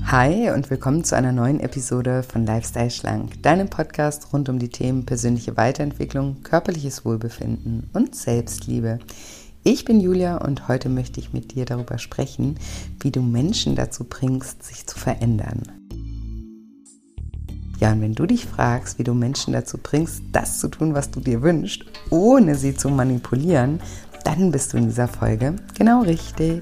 Hi und willkommen zu einer neuen Episode von Lifestyle Schlank, deinem Podcast rund um die Themen persönliche Weiterentwicklung, körperliches Wohlbefinden und Selbstliebe. Ich bin Julia und heute möchte ich mit dir darüber sprechen, wie du Menschen dazu bringst, sich zu verändern. Ja, und wenn du dich fragst, wie du Menschen dazu bringst, das zu tun, was du dir wünschst, ohne sie zu manipulieren, dann bist du in dieser Folge genau richtig.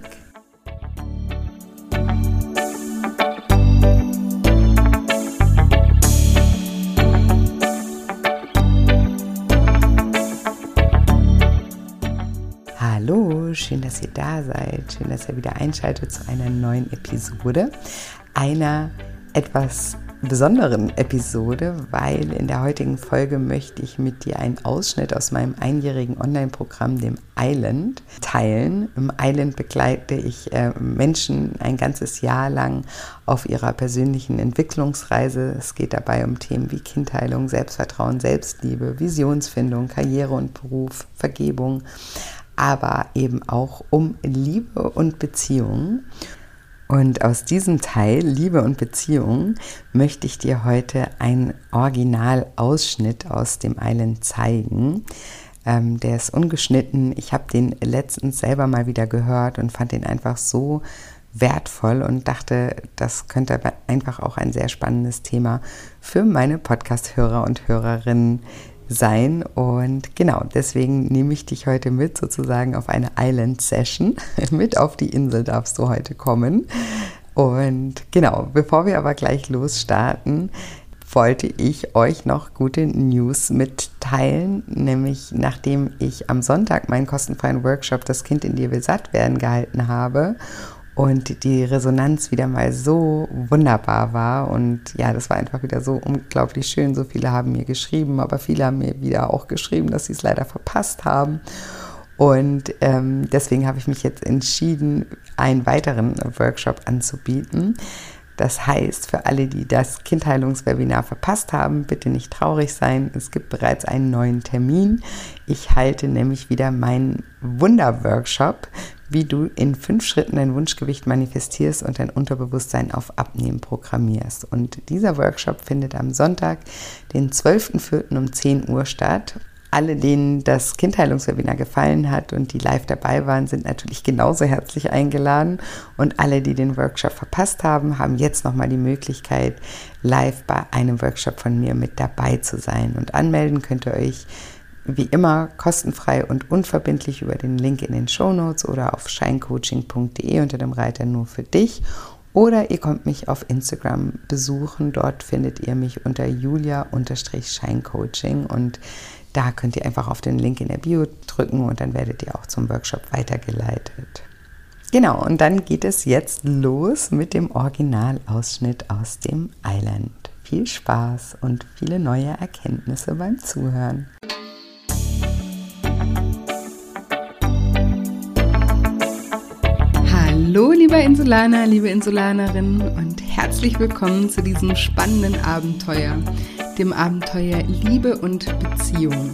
Hallo, schön, dass ihr da seid. Schön, dass ihr wieder einschaltet zu einer neuen Episode. Einer etwas besonderen Episode, weil in der heutigen Folge möchte ich mit dir einen Ausschnitt aus meinem einjährigen Online-Programm, dem Island, teilen. Im Island begleite ich Menschen ein ganzes Jahr lang auf ihrer persönlichen Entwicklungsreise. Es geht dabei um Themen wie Kindheilung, Selbstvertrauen, Selbstliebe, Visionsfindung, Karriere und Beruf, Vergebung, aber eben auch um Liebe und Beziehung. Und aus diesem Teil, Liebe und Beziehung, möchte ich dir heute einen Originalausschnitt aus dem Island zeigen. Der ist ungeschnitten. Ich habe den letztens selber mal wieder gehört und fand den einfach so wertvoll und dachte, das könnte einfach auch ein sehr spannendes Thema für meine Podcast-Hörer und Hörerinnen sein. Und genau, deswegen nehme ich dich heute mit sozusagen auf eine Island-Session. Mit auf die Insel darfst du heute kommen. Und genau, bevor wir aber gleich losstarten, wollte ich euch noch gute News mitteilen, nämlich nachdem ich am Sonntag meinen kostenfreien Workshop Das Kind in dir will satt werden gehalten habe und die Resonanz wieder mal so wunderbar war und ja, das war einfach wieder so unglaublich schön. So viele haben mir geschrieben, aber viele haben mir wieder auch geschrieben, dass sie es leider verpasst haben. Und deswegen habe ich mich jetzt entschieden, einen weiteren Workshop anzubieten. Das heißt, für alle, die das Kindheilungswebinar verpasst haben, bitte nicht traurig sein. Es gibt bereits einen neuen Termin. Ich halte nämlich wieder meinen Wunder-Workshop, wie du in 5 Schritten dein Wunschgewicht manifestierst und dein Unterbewusstsein auf Abnehmen programmierst. Und dieser Workshop findet am Sonntag, den 12.04. um 10 Uhr statt. Alle, denen das Kindheilungswebinar gefallen hat und die live dabei waren, sind natürlich genauso herzlich eingeladen. Und alle, die den Workshop verpasst haben, haben jetzt nochmal die Möglichkeit, live bei einem Workshop von mir mit dabei zu sein. Und anmelden könnt ihr euch wie immer kostenfrei und unverbindlich über den Link in den Shownotes oder auf shinecoaching.de unter dem Reiter nur für dich. Oder ihr kommt mich auf Instagram besuchen. Dort findet ihr mich unter julia_shinecoaching und da könnt ihr einfach auf den Link in der Bio drücken und dann werdet ihr auch zum Workshop weitergeleitet. Genau, und dann geht es jetzt los mit dem Originalausschnitt aus dem Island. Viel Spaß und viele neue Erkenntnisse beim Zuhören. Hallo lieber Insulaner, liebe Insulanerin und herzlich willkommen zu diesem spannenden Abenteuer, dem Abenteuer Liebe und Beziehung.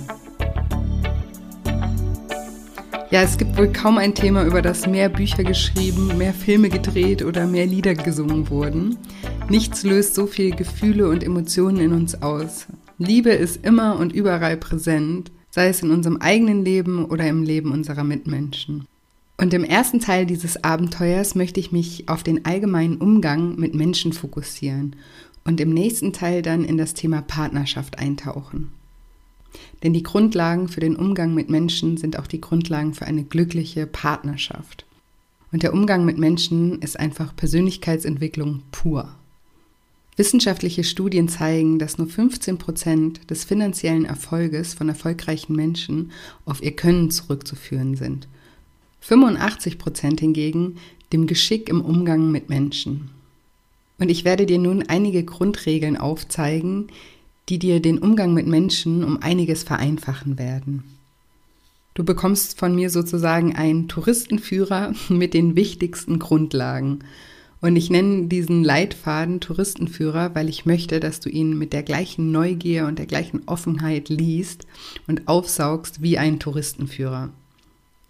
Ja, es gibt wohl kaum ein Thema, über das mehr Bücher geschrieben, mehr Filme gedreht oder mehr Lieder gesungen wurden. Nichts löst so viele Gefühle und Emotionen in uns aus. Liebe ist immer und überall präsent, sei es in unserem eigenen Leben oder im Leben unserer Mitmenschen. Und im ersten Teil dieses Abenteuers möchte ich mich auf den allgemeinen Umgang mit Menschen fokussieren und im nächsten Teil dann in das Thema Partnerschaft eintauchen. Denn die Grundlagen für den Umgang mit Menschen sind auch die Grundlagen für eine glückliche Partnerschaft. Und der Umgang mit Menschen ist einfach Persönlichkeitsentwicklung pur. Wissenschaftliche Studien zeigen, dass nur 15% des finanziellen Erfolges von erfolgreichen Menschen auf ihr Können zurückzuführen sind. 85% hingegen dem Geschick im Umgang mit Menschen. Und ich werde dir nun einige Grundregeln aufzeigen, die dir den Umgang mit Menschen um einiges vereinfachen werden. Du bekommst von mir sozusagen einen Touristenführer mit den wichtigsten Grundlagen. Und ich nenne diesen Leitfaden Touristenführer, weil ich möchte, dass du ihn mit der gleichen Neugier und der gleichen Offenheit liest und aufsaugst wie ein Touristenführer.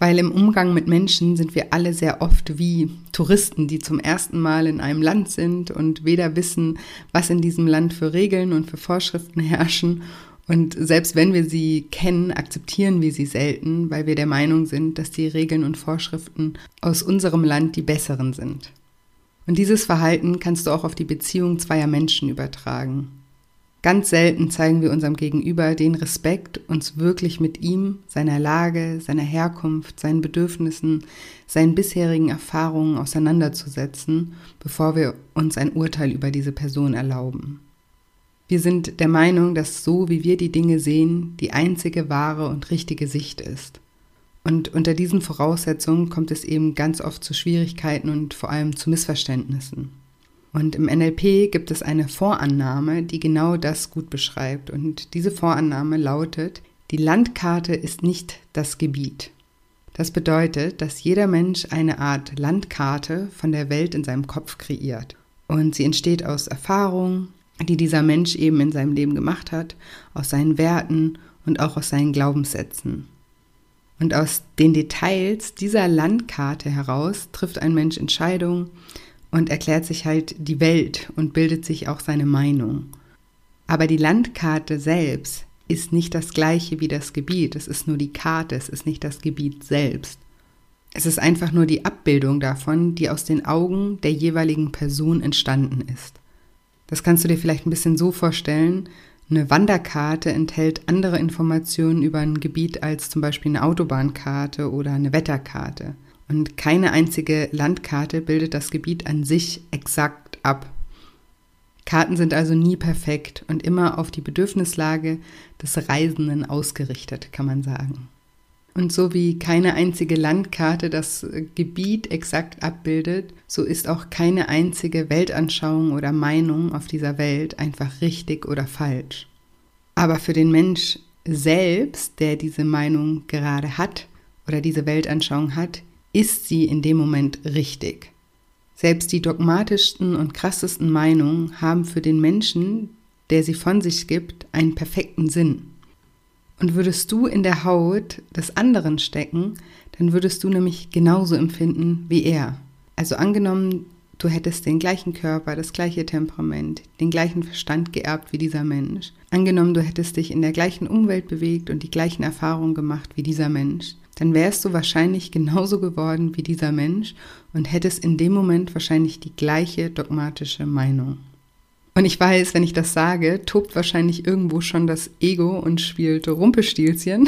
Weil im Umgang mit Menschen sind wir alle sehr oft wie Touristen, die zum ersten Mal in einem Land sind und weder wissen, was in diesem Land für Regeln und für Vorschriften herrschen. Und selbst wenn wir sie kennen, akzeptieren wir sie selten, weil wir der Meinung sind, dass die Regeln und Vorschriften aus unserem Land die besseren sind. Und dieses Verhalten kannst du auch auf die Beziehung zweier Menschen übertragen. Ganz selten zeigen wir unserem Gegenüber den Respekt, uns wirklich mit ihm, seiner Lage, seiner Herkunft, seinen Bedürfnissen, seinen bisherigen Erfahrungen auseinanderzusetzen, bevor wir uns ein Urteil über diese Person erlauben. Wir sind der Meinung, dass so, wie wir die Dinge sehen, die einzige wahre und richtige Sicht ist. Und unter diesen Voraussetzungen kommt es eben ganz oft zu Schwierigkeiten und vor allem zu Missverständnissen. Und im NLP gibt es eine Vorannahme, die genau das gut beschreibt. Und diese Vorannahme lautet: Die Landkarte ist nicht das Gebiet. Das bedeutet, dass jeder Mensch eine Art Landkarte von der Welt in seinem Kopf kreiert. Und sie entsteht aus Erfahrungen, die dieser Mensch eben in seinem Leben gemacht hat, aus seinen Werten und auch aus seinen Glaubenssätzen. Und aus den Details dieser Landkarte heraus trifft ein Mensch Entscheidungen und erklärt sich halt die Welt und bildet sich auch seine Meinung. Aber die Landkarte selbst ist nicht das gleiche wie das Gebiet. Es ist nur die Karte, es ist nicht das Gebiet selbst. Es ist einfach nur die Abbildung davon, die aus den Augen der jeweiligen Person entstanden ist. Das kannst du dir vielleicht ein bisschen so vorstellen: Eine Wanderkarte enthält andere Informationen über ein Gebiet als zum Beispiel eine Autobahnkarte oder eine Wetterkarte. Und keine einzige Landkarte bildet das Gebiet an sich exakt ab. Karten sind also nie perfekt und immer auf die Bedürfnislage des Reisenden ausgerichtet, kann man sagen. Und so wie keine einzige Landkarte das Gebiet exakt abbildet, so ist auch keine einzige Weltanschauung oder Meinung auf dieser Welt einfach richtig oder falsch. Aber für den Mensch selbst, der diese Meinung gerade hat oder diese Weltanschauung hat, ist sie in dem Moment richtig. Selbst die dogmatischsten und krassesten Meinungen haben für den Menschen, der sie von sich gibt, einen perfekten Sinn. Und würdest du in der Haut des anderen stecken, dann würdest du nämlich genauso empfinden wie er. Also angenommen, du hättest den gleichen Körper, das gleiche Temperament, den gleichen Verstand geerbt wie dieser Mensch. Angenommen, du hättest dich in der gleichen Umwelt bewegt und die gleichen Erfahrungen gemacht wie dieser Mensch. Dann wärst du wahrscheinlich genauso geworden wie dieser Mensch und hättest in dem Moment wahrscheinlich die gleiche dogmatische Meinung. Und ich weiß, wenn ich das sage, tobt wahrscheinlich irgendwo schon das Ego und spielt Rumpelstilzchen.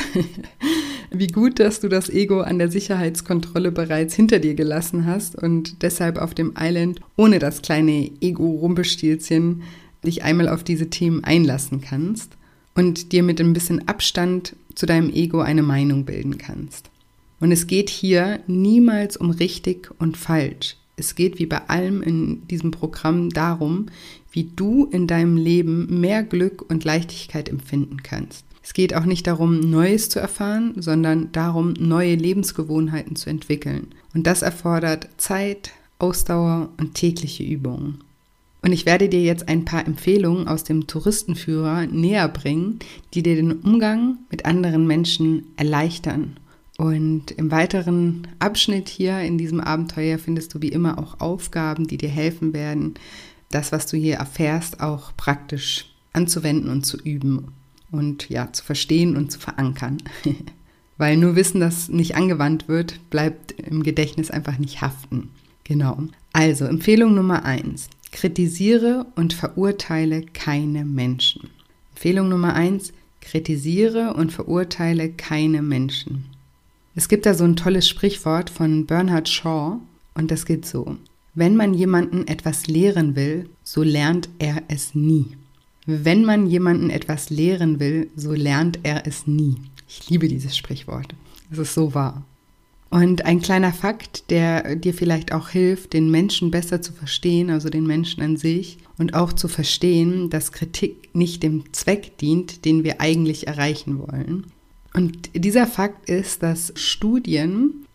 Wie gut, dass du das Ego an der Sicherheitskontrolle bereits hinter dir gelassen hast und deshalb auf dem Island ohne das kleine Ego-Rumpelstilzchen dich einmal auf diese Themen einlassen kannst und dir mit ein bisschen Abstand zu deinem Ego eine Meinung bilden kannst. Und es geht hier niemals um richtig und falsch. Es geht wie bei allem in diesem Programm darum, wie du in deinem Leben mehr Glück und Leichtigkeit empfinden kannst. Es geht auch nicht darum, Neues zu erfahren, sondern darum, neue Lebensgewohnheiten zu entwickeln. Und das erfordert Zeit, Ausdauer und tägliche Übungen. Und ich werde dir jetzt ein paar Empfehlungen aus dem Touristenführer näher bringen, die dir den Umgang mit anderen Menschen erleichtern. Und im weiteren Abschnitt hier in diesem Abenteuer findest du wie immer auch Aufgaben, die dir helfen werden, das, was du hier erfährst, auch praktisch anzuwenden und zu üben und ja, zu verstehen und zu verankern. Weil nur Wissen, das nicht angewandt wird, bleibt im Gedächtnis einfach nicht haften. Genau. Also Empfehlung Nummer 1. Kritisiere und verurteile keine Menschen. Empfehlung Nummer 1. Kritisiere und verurteile keine Menschen. Es gibt da so ein tolles Sprichwort von Bernard Shaw und das geht so: Wenn man jemanden etwas lehren will, so lernt er es nie. Wenn man jemanden etwas lehren will, so lernt er es nie. Ich liebe dieses Sprichwort. Es ist so wahr. Und ein kleiner Fakt, der dir vielleicht auch hilft, den Menschen besser zu verstehen, also den Menschen an sich, und auch zu verstehen, dass Kritik nicht dem Zweck dient, den wir eigentlich erreichen wollen. Und dieser Fakt ist, dass Studien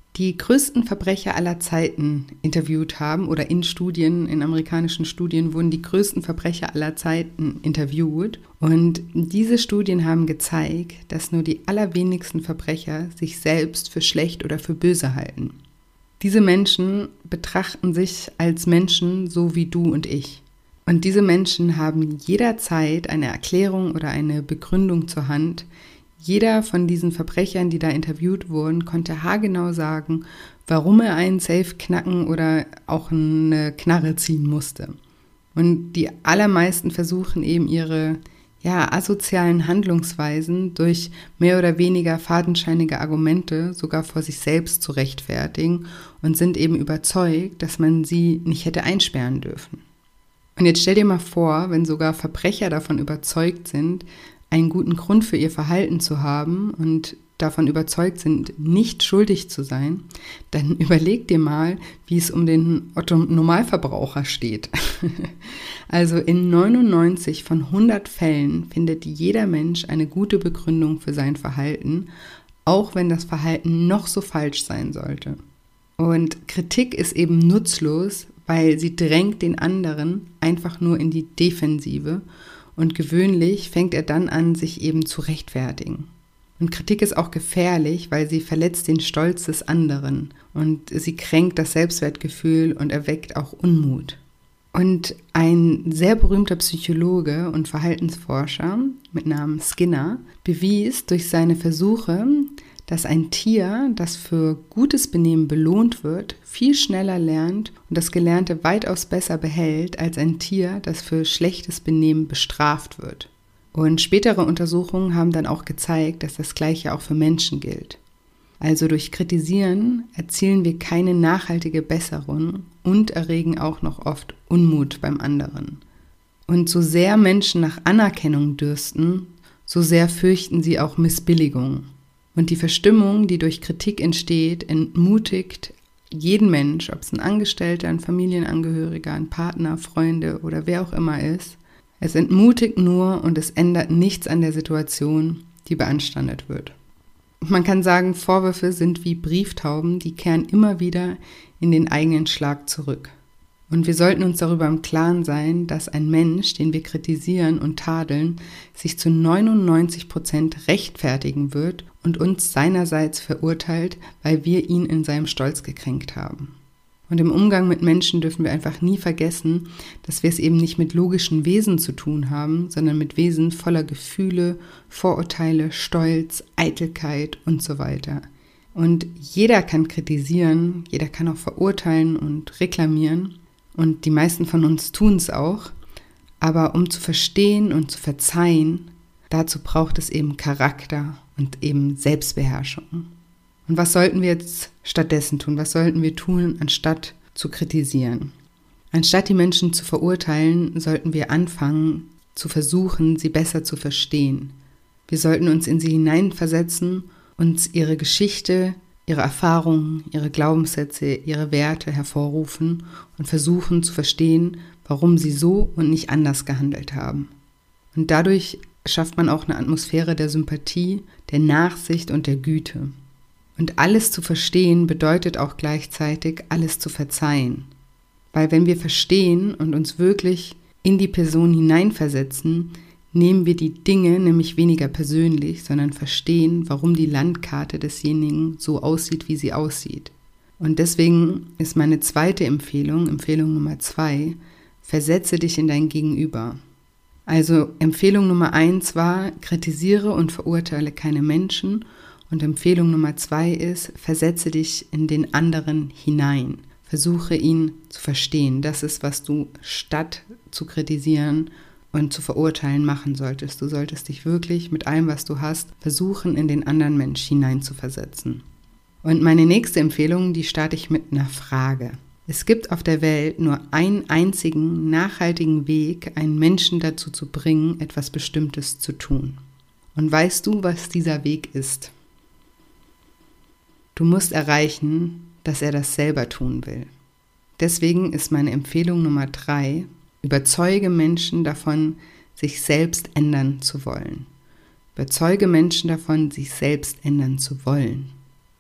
die größten Verbrecher aller Zeiten interviewt haben oder in amerikanischen Studien wurden die größten Verbrecher aller Zeiten interviewt. Und diese Studien haben gezeigt, dass nur die allerwenigsten Verbrecher sich selbst für schlecht oder für böse halten. Diese Menschen betrachten sich als Menschen so wie du und ich. Und diese Menschen haben jederzeit eine Erklärung oder eine Begründung zur Hand. Jeder von diesen Verbrechern, die da interviewt wurden, konnte haargenau sagen, warum er einen Safe knacken oder auch eine Knarre ziehen musste. Und die allermeisten versuchen eben ihre asozialen Handlungsweisen durch mehr oder weniger fadenscheinige Argumente sogar vor sich selbst zu rechtfertigen und sind eben überzeugt, dass man sie nicht hätte einsperren dürfen. Und jetzt stell dir mal vor, wenn sogar Verbrecher davon überzeugt sind, einen guten Grund für ihr Verhalten zu haben und davon überzeugt sind, nicht schuldig zu sein, dann überleg dir mal, wie es um den Otto-Normalverbraucher steht. Also in 99 von 100 Fällen findet jeder Mensch eine gute Begründung für sein Verhalten, auch wenn das Verhalten noch so falsch sein sollte. Und Kritik ist eben nutzlos, weil sie drängt den anderen einfach nur in die Defensive. Und gewöhnlich fängt er dann an, sich eben zu rechtfertigen. Und Kritik ist auch gefährlich, weil sie verletzt den Stolz des anderen und sie kränkt das Selbstwertgefühl und erweckt auch Unmut. Und ein sehr berühmter Psychologe und Verhaltensforscher mit Namen Skinner bewies durch seine Versuche, dass ein Tier, das für gutes Benehmen belohnt wird, viel schneller lernt und das Gelernte weitaus besser behält als ein Tier, das für schlechtes Benehmen bestraft wird. Und spätere Untersuchungen haben dann auch gezeigt, dass das Gleiche auch für Menschen gilt. Also durch Kritisieren erzielen wir keine nachhaltige Besserung und erregen auch noch oft Unmut beim anderen. Und so sehr Menschen nach Anerkennung dürsten, so sehr fürchten sie auch Missbilligung. Und die Verstimmung, die durch Kritik entsteht, entmutigt jeden Mensch, ob es ein Angestellter, ein Familienangehöriger, ein Partner, Freunde oder wer auch immer ist. Es entmutigt nur und es ändert nichts an der Situation, die beanstandet wird. Man kann sagen, Vorwürfe sind wie Brieftauben, die kehren immer wieder in den eigenen Schlag zurück. Und wir sollten uns darüber im Klaren sein, dass ein Mensch, den wir kritisieren und tadeln, sich zu 99% rechtfertigen wird und uns seinerseits verurteilt, weil wir ihn in seinem Stolz gekränkt haben. Und im Umgang mit Menschen dürfen wir einfach nie vergessen, dass wir es eben nicht mit logischen Wesen zu tun haben, sondern mit Wesen voller Gefühle, Vorurteile, Stolz, Eitelkeit und so weiter. Und jeder kann kritisieren, jeder kann auch verurteilen und reklamieren. Und die meisten von uns tun es auch. Aber um zu verstehen und zu verzeihen, dazu braucht es eben Charakter und eben Selbstbeherrschung. Und was sollten wir jetzt stattdessen tun? Was sollten wir tun, anstatt zu kritisieren? Anstatt die Menschen zu verurteilen, sollten wir anfangen, zu versuchen, sie besser zu verstehen. Wir sollten uns in sie hineinversetzen, uns ihre Geschichte, ihre Erfahrungen, ihre Glaubenssätze, ihre Werte hervorrufen und versuchen zu verstehen, warum sie so und nicht anders gehandelt haben. Und dadurch schafft man auch eine Atmosphäre der Sympathie, der Nachsicht und der Güte. Und alles zu verstehen bedeutet auch gleichzeitig, alles zu verzeihen. Weil wenn wir verstehen und uns wirklich in die Person hineinversetzen, nehmen wir die Dinge nämlich weniger persönlich, sondern verstehen, warum die Landkarte desjenigen so aussieht, wie sie aussieht. Und deswegen ist meine zweite Empfehlung Nummer 2, versetze dich in dein Gegenüber. Also Empfehlung Nummer 1 war, kritisiere und verurteile keine Menschen. Und Empfehlung Nummer 2 ist, versetze dich in den anderen hinein. Versuche ihn zu verstehen. Das ist, was du statt zu kritisieren und zu verurteilen machen solltest. Du solltest dich wirklich mit allem, was du hast, versuchen, in den anderen Mensch hineinzuversetzen. Und meine nächste Empfehlung, die starte ich mit einer Frage. Es gibt auf der Welt nur einen einzigen nachhaltigen Weg, einen Menschen dazu zu bringen, etwas Bestimmtes zu tun. Und weißt du, was dieser Weg ist? Du musst erreichen, dass er das selber tun will. Deswegen ist meine Empfehlung Nummer 3, überzeuge Menschen davon, sich selbst ändern zu wollen. Überzeuge Menschen davon, sich selbst ändern zu wollen.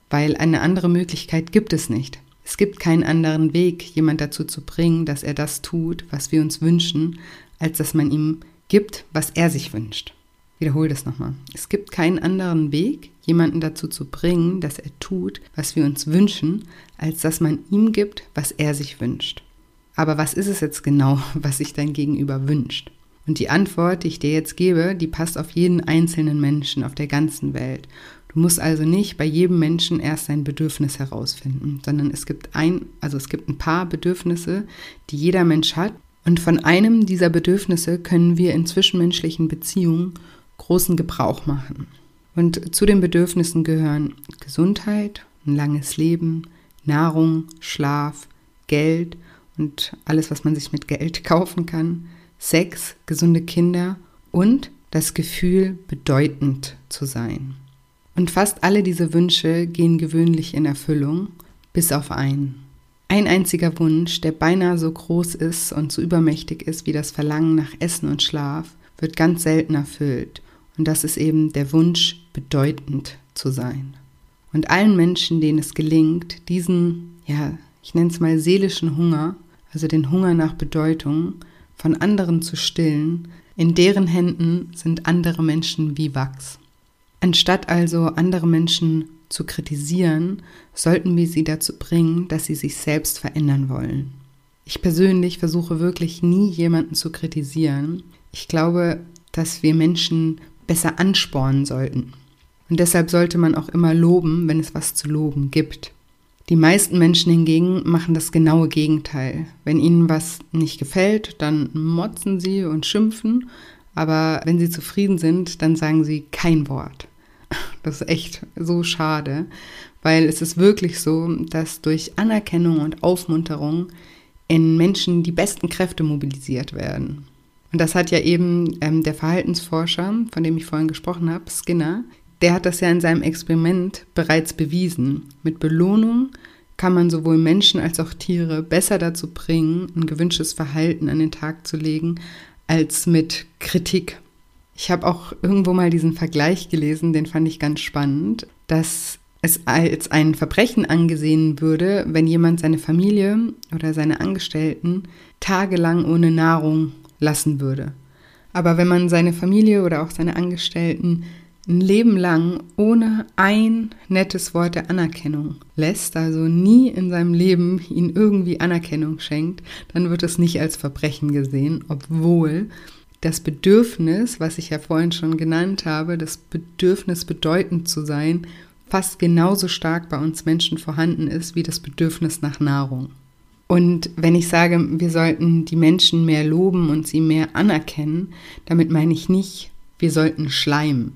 weil eine andere Möglichkeit gibt es nicht. Es gibt keinen anderen Weg, jemand dazu zu bringen, dass er das tut, was wir uns wünschen, als dass man ihm gibt, was er sich wünscht. Ich wiederhole das nochmal. Es gibt keinen anderen Weg, jemanden dazu zu bringen, dass er tut, was wir uns wünschen, als dass man ihm gibt, was er sich wünscht. Aber was ist es jetzt genau, was sich dein Gegenüber wünscht? Und die Antwort, die ich dir jetzt gebe, die passt auf jeden einzelnen Menschen auf der ganzen Welt. Du musst also nicht bei jedem Menschen erst sein Bedürfnis herausfinden, sondern es gibt ein paar Bedürfnisse, die jeder Mensch hat. Und von einem dieser Bedürfnisse können wir in zwischenmenschlichen Beziehungen großen Gebrauch machen. Und zu den Bedürfnissen gehören Gesundheit, ein langes Leben, Nahrung, Schlaf, Geld und alles, was man sich mit Geld kaufen kann, Sex, gesunde Kinder und das Gefühl, bedeutend zu sein. Und fast alle diese Wünsche gehen gewöhnlich in Erfüllung, bis auf einen. Ein einziger Wunsch, der beinahe so groß ist und so übermächtig ist wie das Verlangen nach Essen und Schlaf, wird ganz selten erfüllt. Und das ist eben der Wunsch, bedeutend zu sein. Und allen Menschen, denen es gelingt, diesen, ich nenne es mal seelischen Hunger, also den Hunger nach Bedeutung, von anderen zu stillen, in deren Händen sind andere Menschen wie Wachs. Anstatt also andere Menschen zu kritisieren, sollten wir sie dazu bringen, dass sie sich selbst verändern wollen. Ich persönlich versuche wirklich nie, jemanden zu kritisieren. Ich glaube, dass wir Menschen besser anspornen sollten. Und deshalb sollte man auch immer loben, wenn es was zu loben gibt. Die meisten Menschen hingegen machen das genaue Gegenteil. Wenn ihnen was nicht gefällt, dann motzen sie und schimpfen, aber wenn sie zufrieden sind, dann sagen sie kein Wort. Das ist echt so schade, weil es ist wirklich so, dass durch Anerkennung und Aufmunterung in Menschen die besten Kräfte mobilisiert werden. Und das hat ja eben der Verhaltensforscher, von dem ich vorhin gesprochen habe, Skinner, der hat das ja in seinem Experiment bereits bewiesen. Mit Belohnung kann man sowohl Menschen als auch Tiere besser dazu bringen, ein gewünschtes Verhalten an den Tag zu legen, als mit Kritik. Ich habe auch irgendwo mal diesen Vergleich gelesen, den fand ich ganz spannend, dass es als ein Verbrechen angesehen würde, wenn jemand seine Familie oder seine Angestellten tagelang ohne Nahrung lassen würde. Aber wenn man seine Familie oder auch seine Angestellten ein Leben lang ohne ein nettes Wort der Anerkennung lässt, also nie in seinem Leben ihnen irgendwie Anerkennung schenkt, dann wird es nicht als Verbrechen gesehen, obwohl das Bedürfnis, was ich ja vorhin schon genannt habe, das Bedürfnis, bedeutend zu sein, fast genauso stark bei uns Menschen vorhanden ist wie das Bedürfnis nach Nahrung. Und wenn ich sage, wir sollten die Menschen mehr loben und sie mehr anerkennen, damit meine ich nicht, wir sollten schleimen.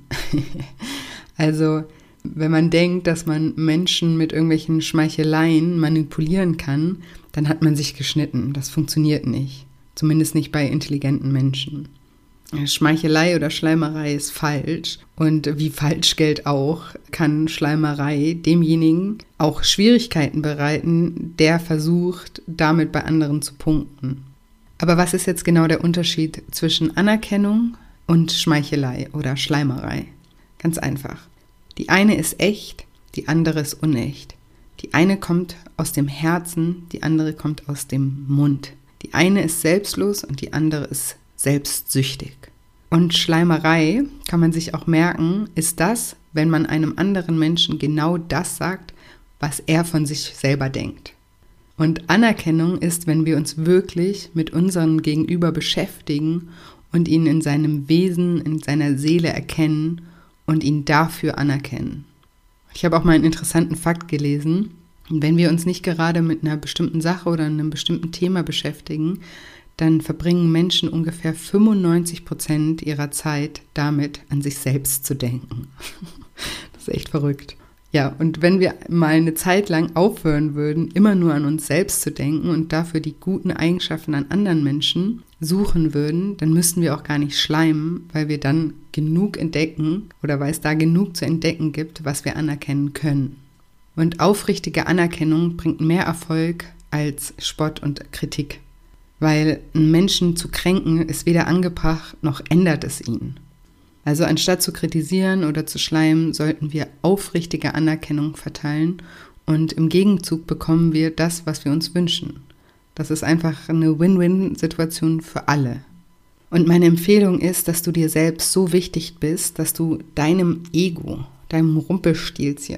Also, wenn man denkt, dass man Menschen mit irgendwelchen Schmeicheleien manipulieren kann, dann hat man sich geschnitten. Das funktioniert nicht. Zumindest nicht bei intelligenten Menschen. Schmeichelei oder Schleimerei ist falsch. Und wie Falschgeld auch, kann Schleimerei demjenigen auch Schwierigkeiten bereiten, der versucht, damit bei anderen zu punkten. Aber was ist jetzt genau der Unterschied zwischen Anerkennung und Schmeichelei oder Schleimerei? Ganz einfach. Die eine ist echt, die andere ist unecht. Die eine kommt aus dem Herzen, die andere kommt aus dem Mund. Die eine ist selbstlos und die andere ist selbstsüchtig. Und Schleimerei, kann man sich auch merken, ist das, wenn man einem anderen Menschen genau das sagt, was er von sich selber denkt. Und Anerkennung ist, wenn wir uns wirklich mit unserem Gegenüber beschäftigen und ihn in seinem Wesen, in seiner Seele erkennen und ihn dafür anerkennen. Ich habe auch mal einen interessanten Fakt gelesen. Wenn wir uns nicht gerade mit einer bestimmten Sache oder einem bestimmten Thema beschäftigen, dann verbringen Menschen ungefähr 95% ihrer Zeit damit, an sich selbst zu denken. Das ist echt verrückt. Ja, und wenn wir mal eine Zeit lang aufhören würden, immer nur an uns selbst zu denken und dafür die guten Eigenschaften an anderen Menschen suchen würden, dann müssten wir auch gar nicht schleimen, weil wir dann genug entdecken oder weil es da genug zu entdecken gibt, was wir anerkennen können. Und aufrichtige Anerkennung bringt mehr Erfolg als Spott und Kritik. Weil einen Menschen zu kränken ist weder angebracht, noch ändert es ihn. Also anstatt zu kritisieren oder zu schleimen, sollten wir aufrichtige Anerkennung verteilen und im Gegenzug bekommen wir das, was wir uns wünschen. Das ist einfach eine Win-Win-Situation für alle. Und meine Empfehlung ist, dass du dir selbst so wichtig bist, dass du deinem Ego, deinem Rumpelstilzchen,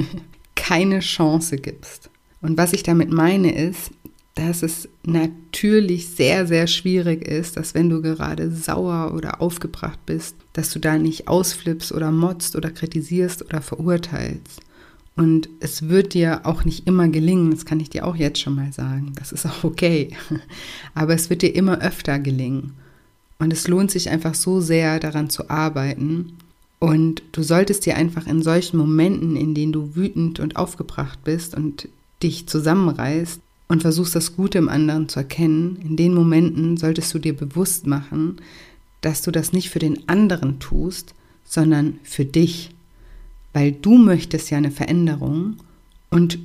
keine Chance gibst. Und was ich damit meine ist, dass es natürlich sehr, sehr schwierig ist, dass wenn du gerade sauer oder aufgebracht bist, dass du da nicht ausflippst oder motzt oder kritisierst oder verurteilst. Und es wird dir auch nicht immer gelingen, das kann ich dir auch jetzt schon mal sagen, das ist auch okay. Aber es wird dir immer öfter gelingen. Und es lohnt sich einfach so sehr, daran zu arbeiten. Und du solltest dir einfach in solchen Momenten, in denen du wütend und aufgebracht bist und dich zusammenreißt und versuchst, das Gute im anderen zu erkennen, in den Momenten solltest du dir bewusst machen, dass du das nicht für den anderen tust, sondern für dich. Weil du möchtest ja eine Veränderung und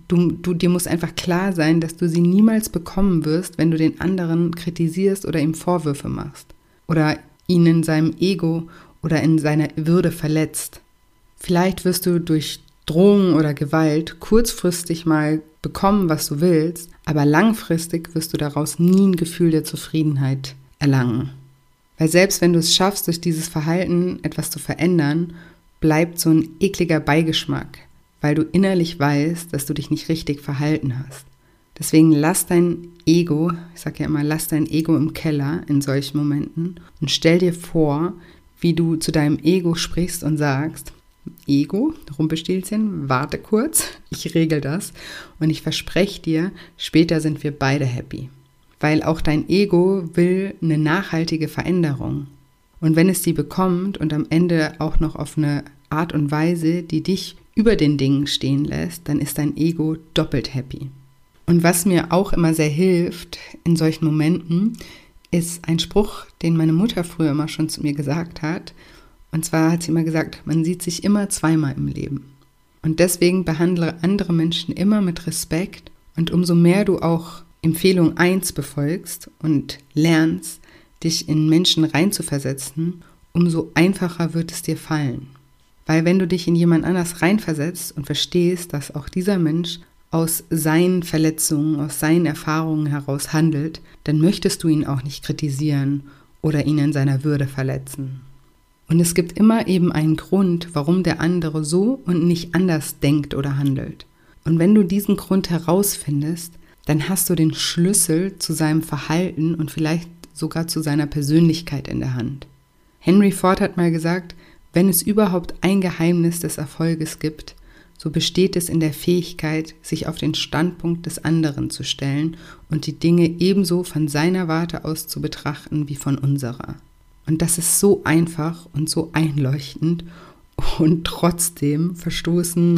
dir muss einfach klar sein, dass du sie niemals bekommen wirst, wenn du den anderen kritisierst oder ihm Vorwürfe machst oder ihn in seinem Ego oder in seiner Würde verletzt. Vielleicht wirst du durch Drohung oder Gewalt kurzfristig mal bekommen, was du willst, aber langfristig wirst du daraus nie ein Gefühl der Zufriedenheit erlangen. Weil selbst wenn du es schaffst, durch dieses Verhalten etwas zu verändern, bleibt so ein ekliger Beigeschmack, weil du innerlich weißt, dass du dich nicht richtig verhalten hast. Deswegen lass dein Ego, ich sage ja immer, lass dein Ego im Keller in solchen Momenten und stell dir vor, wie du zu deinem Ego sprichst und sagst, Ego, Rumpelstilzchen, warte kurz, ich regel das und ich verspreche dir, später sind wir beide happy. Weil auch dein Ego will eine nachhaltige Veränderung. Und wenn es die bekommt und am Ende auch noch auf eine Art und Weise, die dich über den Dingen stehen lässt, dann ist dein Ego doppelt happy. Und was mir auch immer sehr hilft in solchen Momenten, ist ein Spruch, den meine Mutter früher immer schon zu mir gesagt hat. Und zwar hat sie immer gesagt, man sieht sich immer zweimal im Leben. Und deswegen behandle andere Menschen immer mit Respekt. Und umso mehr du auch Empfehlung 1 befolgst und lernst, dich in Menschen reinzuversetzen, umso einfacher wird es dir fallen. Weil wenn du dich in jemand anders reinversetzt und verstehst, dass auch dieser Mensch aus seinen Verletzungen, aus seinen Erfahrungen heraus handelt, dann möchtest du ihn auch nicht kritisieren oder ihn in seiner Würde verletzen. Und es gibt immer eben einen Grund, warum der andere so und nicht anders denkt oder handelt. Und wenn du diesen Grund herausfindest, dann hast du den Schlüssel zu seinem Verhalten und vielleicht sogar zu seiner Persönlichkeit in der Hand. Henry Ford hat mal gesagt, wenn es überhaupt ein Geheimnis des Erfolges gibt, so besteht es in der Fähigkeit, sich auf den Standpunkt des anderen zu stellen und die Dinge ebenso von seiner Warte aus zu betrachten wie von unserer. Und das ist so einfach und so einleuchtend und trotzdem verstoßen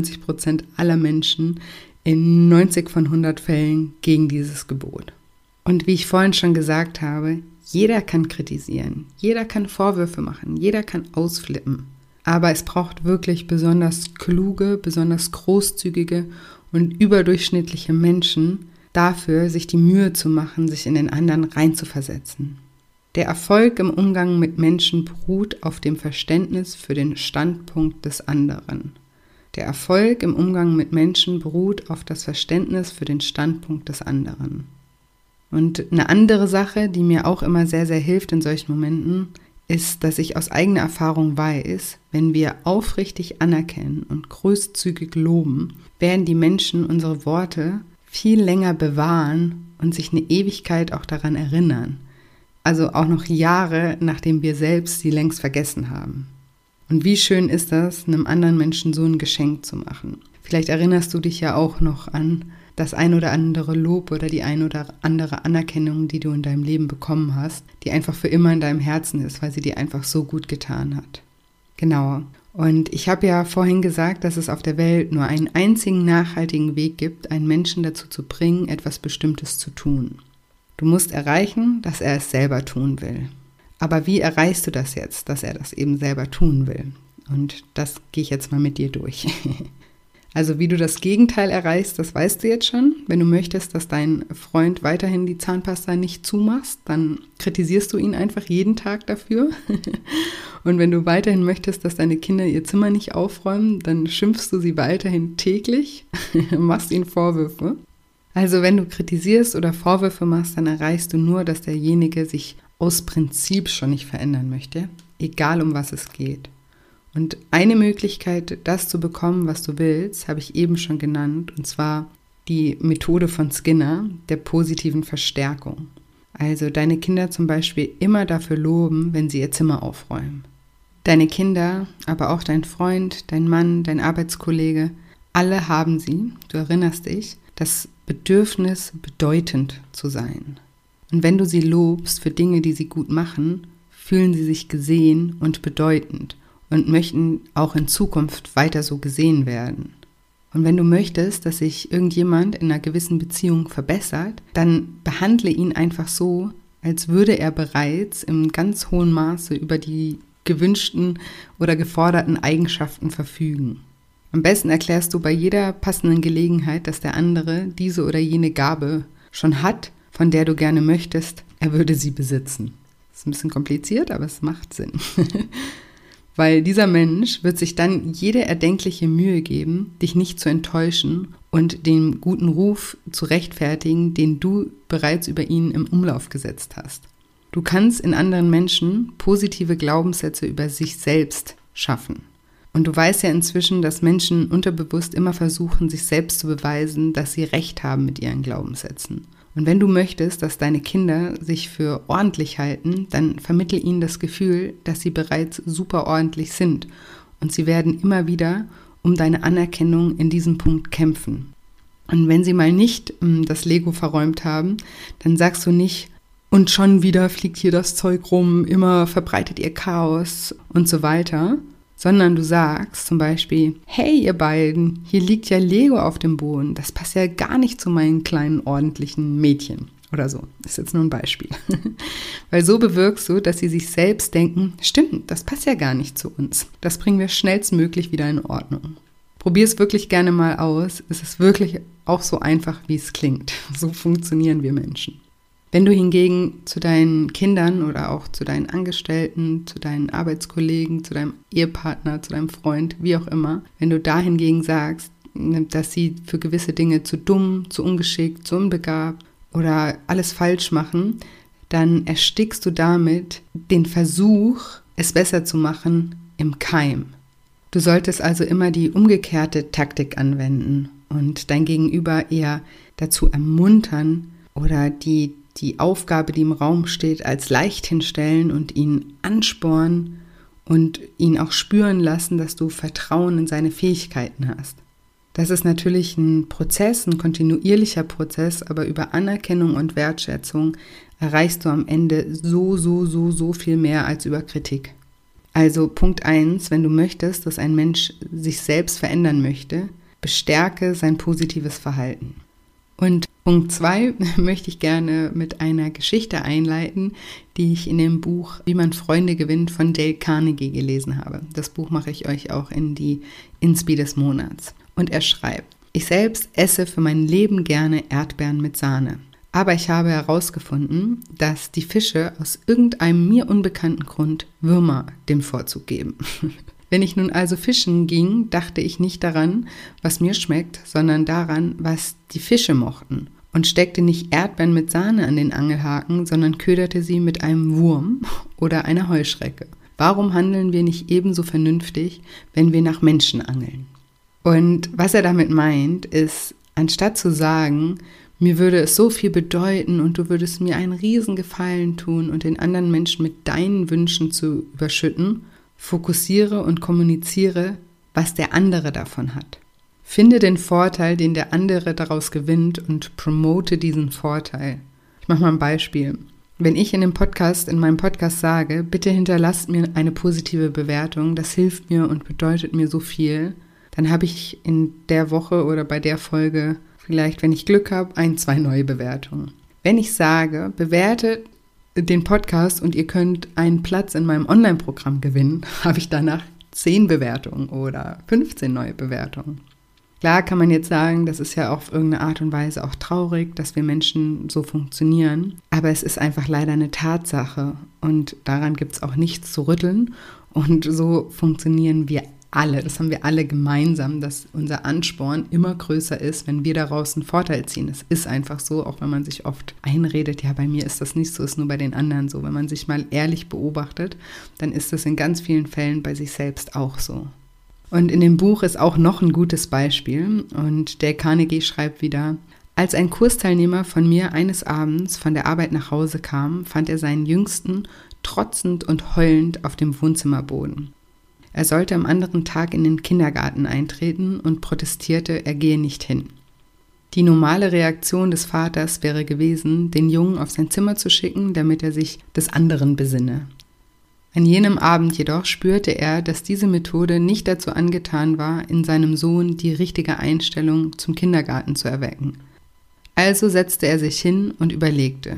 99% aller Menschen in 90 von 100 Fällen gegen dieses Gebot. Und wie ich vorhin schon gesagt habe, jeder kann kritisieren, jeder kann Vorwürfe machen, jeder kann ausflippen. Aber es braucht wirklich besonders kluge, besonders großzügige und überdurchschnittliche Menschen dafür, sich die Mühe zu machen, sich in den anderen reinzuversetzen. Der Erfolg im Umgang mit Menschen beruht auf dem Verständnis für den Standpunkt des anderen. Der Erfolg im Umgang mit Menschen beruht auf das Verständnis für den Standpunkt des anderen. Und eine andere Sache, die mir auch immer sehr, sehr hilft in solchen Momenten, ist, dass ich aus eigener Erfahrung weiß, wenn wir aufrichtig anerkennen und großzügig loben, werden die Menschen unsere Worte viel länger bewahren und sich eine Ewigkeit auch daran erinnern. Also auch noch Jahre, nachdem wir selbst sie längst vergessen haben. Und wie schön ist das, einem anderen Menschen so ein Geschenk zu machen. Vielleicht erinnerst du dich ja auch noch an das ein oder andere Lob oder die ein oder andere Anerkennung, die du in deinem Leben bekommen hast, die einfach für immer in deinem Herzen ist, weil sie dir einfach so gut getan hat. Genau. Und ich habe ja vorhin gesagt, dass es auf der Welt nur einen einzigen nachhaltigen Weg gibt, einen Menschen dazu zu bringen, etwas Bestimmtes zu tun. Du musst erreichen, dass er es selber tun will. Aber wie erreichst du das jetzt, dass er das eben selber tun will? Und das gehe ich jetzt mal mit dir durch. Also wie du das Gegenteil erreichst, das weißt du jetzt schon. Wenn du möchtest, dass dein Freund weiterhin die Zahnpasta nicht zumachst, dann kritisierst du ihn einfach jeden Tag dafür. Und wenn du weiterhin möchtest, dass deine Kinder ihr Zimmer nicht aufräumen, dann schimpfst du sie weiterhin täglich, machst ihnen Vorwürfe. Also wenn du kritisierst oder Vorwürfe machst, dann erreichst du nur, dass derjenige sich aus Prinzip schon nicht verändern möchte, egal um was es geht. Und eine Möglichkeit, das zu bekommen, was du willst, habe ich eben schon genannt, und zwar die Methode von Skinner, der positiven Verstärkung. Also deine Kinder zum Beispiel immer dafür loben, wenn sie ihr Zimmer aufräumen. Deine Kinder, aber auch dein Freund, dein Mann, dein Arbeitskollege, alle haben sie, du erinnerst dich, das Bedürfnis, bedeutend zu sein. Und wenn du sie lobst für Dinge, die sie gut machen, fühlen sie sich gesehen und bedeutend und möchten auch in Zukunft weiter so gesehen werden. Und wenn du möchtest, dass sich irgendjemand in einer gewissen Beziehung verbessert, dann behandle ihn einfach so, als würde er bereits im ganz hohen Maße über die gewünschten oder geforderten Eigenschaften verfügen. Am besten erklärst du bei jeder passenden Gelegenheit, dass der andere diese oder jene Gabe schon hat, von der du gerne möchtest, er würde sie besitzen. Das ist ein bisschen kompliziert, aber es macht Sinn. Weil dieser Mensch wird sich dann jede erdenkliche Mühe geben, dich nicht zu enttäuschen und den guten Ruf zu rechtfertigen, den du bereits über ihn im Umlauf gesetzt hast. Du kannst in anderen Menschen positive Glaubenssätze über sich selbst schaffen. Und du weißt ja inzwischen, dass Menschen unterbewusst immer versuchen, sich selbst zu beweisen, dass sie Recht haben mit ihren Glaubenssätzen. Und wenn du möchtest, dass deine Kinder sich für ordentlich halten, dann vermittle ihnen das Gefühl, dass sie bereits super ordentlich sind. Und sie werden immer wieder um deine Anerkennung in diesem Punkt kämpfen. Und wenn sie mal nicht das Lego verräumt haben, dann sagst du nicht, und schon wieder fliegt hier das Zeug rum, immer verbreitet ihr Chaos und so weiter, sondern du sagst zum Beispiel, hey ihr beiden, hier liegt ja Lego auf dem Boden, das passt ja gar nicht zu meinen kleinen ordentlichen Mädchen oder so. Das ist jetzt nur ein Beispiel. Weil so bewirkst du, dass sie sich selbst denken, stimmt, das passt ja gar nicht zu uns. Das bringen wir schnellstmöglich wieder in Ordnung. Probier es wirklich gerne mal aus. Es ist wirklich auch so einfach, wie es klingt. So funktionieren wir Menschen. Wenn du hingegen zu deinen Kindern oder auch zu deinen Angestellten, zu deinen Arbeitskollegen, zu deinem Ehepartner, zu deinem Freund, wie auch immer, wenn du da hingegen sagst, dass sie für gewisse Dinge zu dumm, zu ungeschickt, zu unbegabt oder alles falsch machen, dann erstickst du damit den Versuch, es besser zu machen, im Keim. Du solltest also immer die umgekehrte Taktik anwenden und dein Gegenüber eher dazu ermuntern oder die Aufgabe, die im Raum steht, als leicht hinstellen und ihn anspornen und ihn auch spüren lassen, dass du Vertrauen in seine Fähigkeiten hast. Das ist natürlich ein Prozess, ein kontinuierlicher Prozess, aber über Anerkennung und Wertschätzung erreichst du am Ende so viel mehr als über Kritik. Also Punkt 1, wenn du möchtest, dass ein Mensch sich selbst verändern möchte, bestärke sein positives Verhalten. Und Punkt 2 möchte ich gerne mit einer Geschichte einleiten, die ich in dem Buch Wie man Freunde gewinnt von Dale Carnegie gelesen habe. Das Buch mache ich euch auch in die Inspi des Monats. Und er schreibt, ich selbst esse für mein Leben gerne Erdbeeren mit Sahne. Aber ich habe herausgefunden, dass die Fische aus irgendeinem mir unbekannten Grund Würmer den Vorzug geben. Wenn ich nun also fischen ging, dachte ich nicht daran, was mir schmeckt, sondern daran, was die Fische mochten und steckte nicht Erdbeeren mit Sahne an den Angelhaken, sondern köderte sie mit einem Wurm oder einer Heuschrecke. Warum handeln wir nicht ebenso vernünftig, wenn wir nach Menschen angeln? Und was er damit meint, ist, anstatt zu sagen, mir würde es so viel bedeuten und du würdest mir einen Riesengefallen tun und den anderen Menschen mit deinen Wünschen zu überschütten, fokussiere und kommuniziere, was der andere davon hat. Finde den Vorteil, den der andere daraus gewinnt und promote diesen Vorteil. Ich mache mal ein Beispiel. Wenn ich in meinem Podcast sage, bitte hinterlasst mir eine positive Bewertung, das hilft mir und bedeutet mir so viel, dann habe ich in der Woche oder bei der Folge vielleicht, wenn ich Glück habe, 1-2 neue Bewertungen. Wenn ich sage, bewertet den Podcast und ihr könnt einen Platz in meinem Online-Programm gewinnen, habe ich danach 10 Bewertungen oder 15 neue Bewertungen. Klar kann man jetzt sagen, das ist ja auf irgendeine Art und Weise auch traurig, dass wir Menschen so funktionieren. Aber es ist einfach leider eine Tatsache und daran gibt es auch nichts zu rütteln. Und so funktionieren wir alle. Das haben wir alle gemeinsam, dass unser Ansporn immer größer ist, wenn wir daraus einen Vorteil ziehen. Es ist einfach so, auch wenn man sich oft einredet, ja, bei mir ist das nicht so, ist nur bei den anderen so. Wenn man sich mal ehrlich beobachtet, dann ist das in ganz vielen Fällen bei sich selbst auch so. Und in dem Buch ist auch noch ein gutes Beispiel und Dale Carnegie schreibt wieder: Als ein Kursteilnehmer von mir eines Abends von der Arbeit nach Hause kam, fand er seinen Jüngsten trotzend und heulend auf dem Wohnzimmerboden. Er sollte am anderen Tag in den Kindergarten eintreten und protestierte, er gehe nicht hin. Die normale Reaktion des Vaters wäre gewesen, den Jungen auf sein Zimmer zu schicken, damit er sich des anderen besinne. An jenem Abend jedoch spürte er, dass diese Methode nicht dazu angetan war, in seinem Sohn die richtige Einstellung zum Kindergarten zu erwecken. Also setzte er sich hin und überlegte: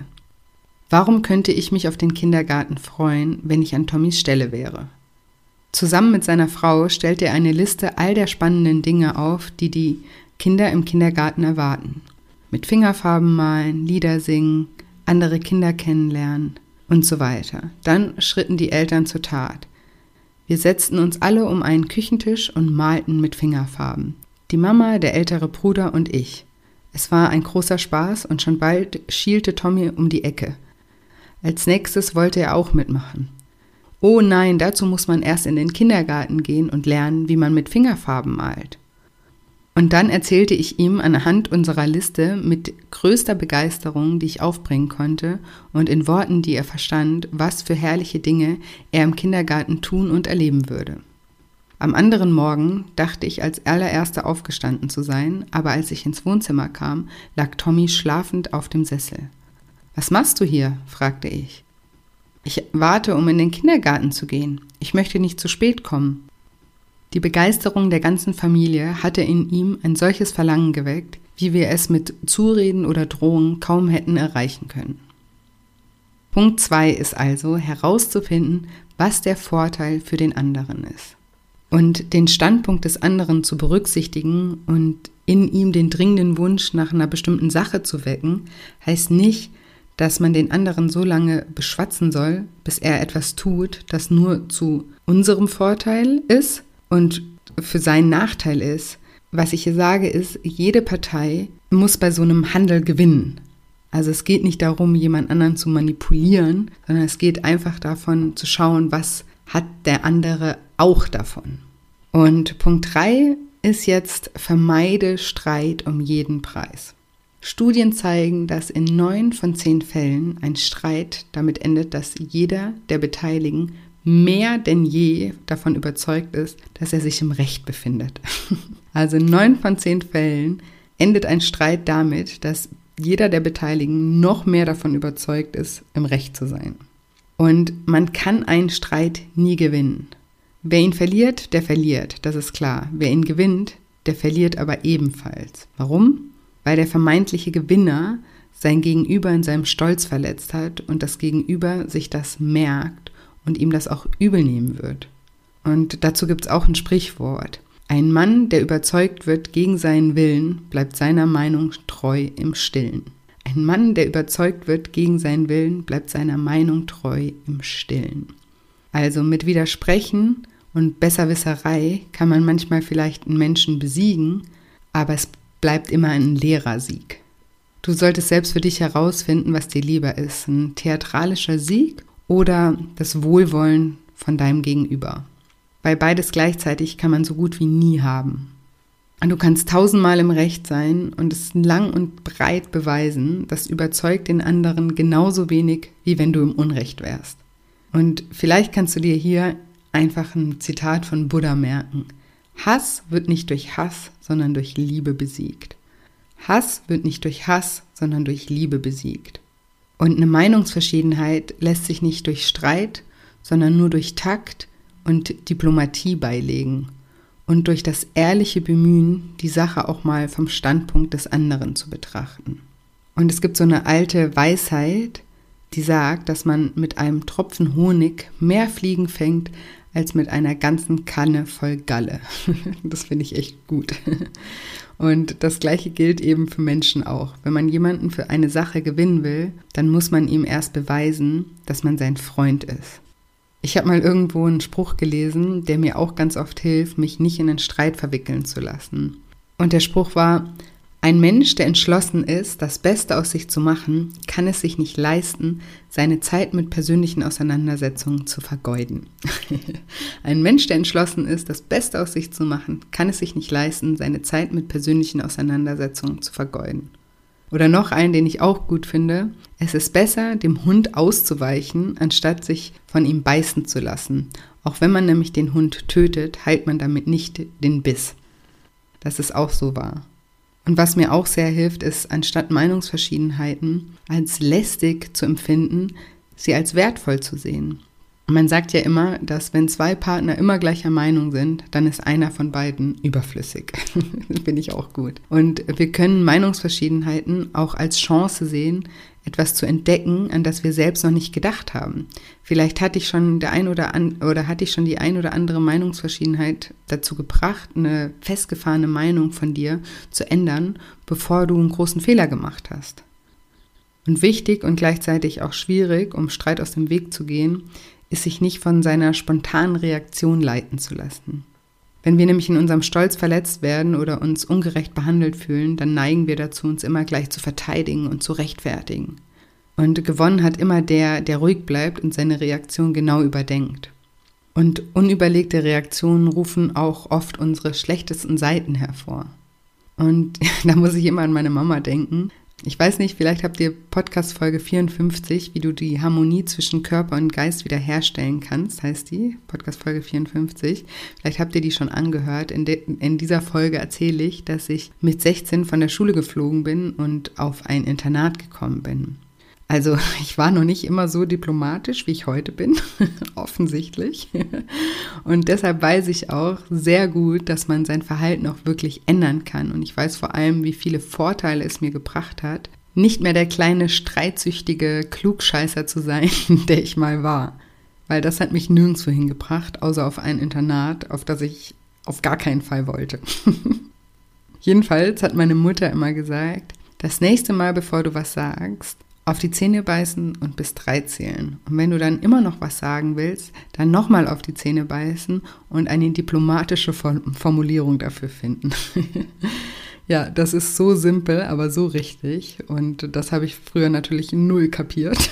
Warum könnte ich mich auf den Kindergarten freuen, wenn ich an Tommys Stelle wäre? Zusammen mit seiner Frau stellte er eine Liste all der spannenden Dinge auf, die die Kinder im Kindergarten erwarten. Mit Fingerfarben malen, Lieder singen, andere Kinder kennenlernen und so weiter. Dann schritten die Eltern zur Tat. Wir setzten uns alle um einen Küchentisch und malten mit Fingerfarben. Die Mama, der ältere Bruder und ich. Es war ein großer Spaß und schon bald schielte Tommy um die Ecke. Als nächstes wollte er auch mitmachen. Oh nein, dazu muss man erst in den Kindergarten gehen und lernen, wie man mit Fingerfarben malt. Und dann erzählte ich ihm anhand unserer Liste mit größter Begeisterung, die ich aufbringen konnte und in Worten, die er verstand, was für herrliche Dinge er im Kindergarten tun und erleben würde. Am anderen Morgen dachte ich als allererster aufgestanden zu sein, aber als ich ins Wohnzimmer kam, lag Tommy schlafend auf dem Sessel. »Was machst du hier?« fragte ich. »Ich warte, um in den Kindergarten zu gehen. Ich möchte nicht zu spät kommen.« Die Begeisterung der ganzen Familie hatte in ihm ein solches Verlangen geweckt, wie wir es mit Zureden oder Drohungen kaum hätten erreichen können. Punkt 2 ist also herauszufinden, was der Vorteil für den anderen ist. Und den Standpunkt des anderen zu berücksichtigen und in ihm den dringenden Wunsch nach einer bestimmten Sache zu wecken, heißt nicht, dass man den anderen so lange beschwatzen soll, bis er etwas tut, das nur zu unserem Vorteil ist und für seinen Nachteil ist. Was ich hier sage ist, jede Partei muss bei so einem Handel gewinnen. Also es geht nicht darum, jemand anderen zu manipulieren, sondern es geht einfach davon zu schauen, was hat der andere auch davon. Und Punkt 3 ist jetzt: vermeide Streit um jeden Preis. Studien zeigen, dass in 9 von 10 Fällen ein Streit damit endet, dass jeder der Beteiligten mehr denn je davon überzeugt ist, dass er sich im Recht befindet. Also in 9 von 10 Fällen endet ein Streit damit, dass jeder der Beteiligten noch mehr davon überzeugt ist, im Recht zu sein. Und man kann einen Streit nie gewinnen. Wer ihn verliert, der verliert, das ist klar. Wer ihn gewinnt, der verliert aber ebenfalls. Warum? Weil der vermeintliche Gewinner sein Gegenüber in seinem Stolz verletzt hat und das Gegenüber sich das merkt und ihm das auch übel nehmen wird. Und dazu gibt es auch ein Sprichwort: Ein Mann, der überzeugt wird gegen seinen Willen, bleibt seiner Meinung treu im Stillen. Ein Mann, der überzeugt wird gegen seinen Willen, bleibt seiner Meinung treu im Stillen. Also mit Widersprechen und Besserwisserei kann man manchmal vielleicht einen Menschen besiegen, aber es bleibt immer ein leerer Sieg. Du solltest selbst für dich herausfinden, was dir lieber ist: ein theatralischer Sieg oder das Wohlwollen von deinem Gegenüber. Weil beides gleichzeitig kann man so gut wie nie haben. Und du kannst 1000-mal im Recht sein und es lang und breit beweisen, das überzeugt den anderen genauso wenig, wie wenn du im Unrecht wärst. Und vielleicht kannst du dir hier einfach ein Zitat von Buddha merken: Hass wird nicht durch Hass, sondern durch Liebe besiegt. Hass wird nicht durch Hass, sondern durch Liebe besiegt. Und eine Meinungsverschiedenheit lässt sich nicht durch Streit, sondern nur durch Takt und Diplomatie beilegen und durch das ehrliche Bemühen, die Sache auch mal vom Standpunkt des anderen zu betrachten. Und es gibt so eine alte Weisheit, die sagt, dass man mit einem Tropfen Honig mehr Fliegen fängt als mit einer ganzen Kanne voll Galle. Das finde ich echt gut. Und das Gleiche gilt eben für Menschen auch. Wenn man jemanden für eine Sache gewinnen will, dann muss man ihm erst beweisen, dass man sein Freund ist. Ich habe mal irgendwo einen Spruch gelesen, der mir auch ganz oft hilft, mich nicht in einen Streit verwickeln zu lassen. Und der Spruch war: Ein Mensch, der entschlossen ist, das Beste aus sich zu machen, kann es sich nicht leisten, seine Zeit mit persönlichen Auseinandersetzungen zu vergeuden. Ein Mensch, der entschlossen ist, das Beste aus sich zu machen, kann es sich nicht leisten, seine Zeit mit persönlichen Auseinandersetzungen zu vergeuden. Oder noch einen, den ich auch gut finde: Es ist besser, dem Hund auszuweichen, anstatt sich von ihm beißen zu lassen. Auch wenn man nämlich den Hund tötet, heilt man damit nicht den Biss. Das ist auch so wahr. Und was mir auch sehr hilft, ist, anstatt Meinungsverschiedenheiten als lästig zu empfinden, sie als wertvoll zu sehen. Man sagt ja immer, dass wenn zwei Partner immer gleicher Meinung sind, dann ist einer von beiden überflüssig. Das finde ich auch gut. Und wir können Meinungsverschiedenheiten auch als Chance sehen, etwas zu entdecken, an das wir selbst noch nicht gedacht haben. Vielleicht hatte ich schon die ein oder andere Meinungsverschiedenheit dazu gebracht, eine festgefahrene Meinung von dir zu ändern, bevor du einen großen Fehler gemacht hast. Und wichtig und gleichzeitig auch schwierig, um Streit aus dem Weg zu gehen, ist, sich nicht von seiner spontanen Reaktion leiten zu lassen. Wenn wir nämlich in unserem Stolz verletzt werden oder uns ungerecht behandelt fühlen, dann neigen wir dazu, uns immer gleich zu verteidigen und zu rechtfertigen. Und gewonnen hat immer der ruhig bleibt und seine Reaktion genau überdenkt. Und unüberlegte Reaktionen rufen auch oft unsere schlechtesten Seiten hervor. Und da muss ich immer an meine Mama denken. Ich weiß nicht, vielleicht habt ihr Podcast-Folge 54, wie du die Harmonie zwischen Körper und Geist wiederherstellen kannst, heißt die, Podcast-Folge 54. Vielleicht habt ihr die schon angehört. In dieser Folge erzähle ich, dass ich mit 16 von der Schule geflogen bin und auf ein Internat gekommen bin. Also ich war noch nicht immer so diplomatisch, wie ich heute bin, offensichtlich. Und deshalb weiß ich auch sehr gut, dass man sein Verhalten auch wirklich ändern kann. Und ich weiß vor allem, wie viele Vorteile es mir gebracht hat, nicht mehr der kleine, streitsüchtige Klugscheißer zu sein, der ich mal war. Weil das hat mich nirgendwo hingebracht, außer auf ein Internat, auf das ich auf gar keinen Fall wollte. Jedenfalls hat meine Mutter immer gesagt, das nächste Mal, bevor du was sagst, auf die Zähne beißen und bis 3 zählen. Und wenn du dann immer noch was sagen willst, dann nochmal auf die Zähne beißen und eine diplomatische Formulierung dafür finden. Ja, das ist so simpel, aber so richtig. Und das habe ich früher natürlich null kapiert.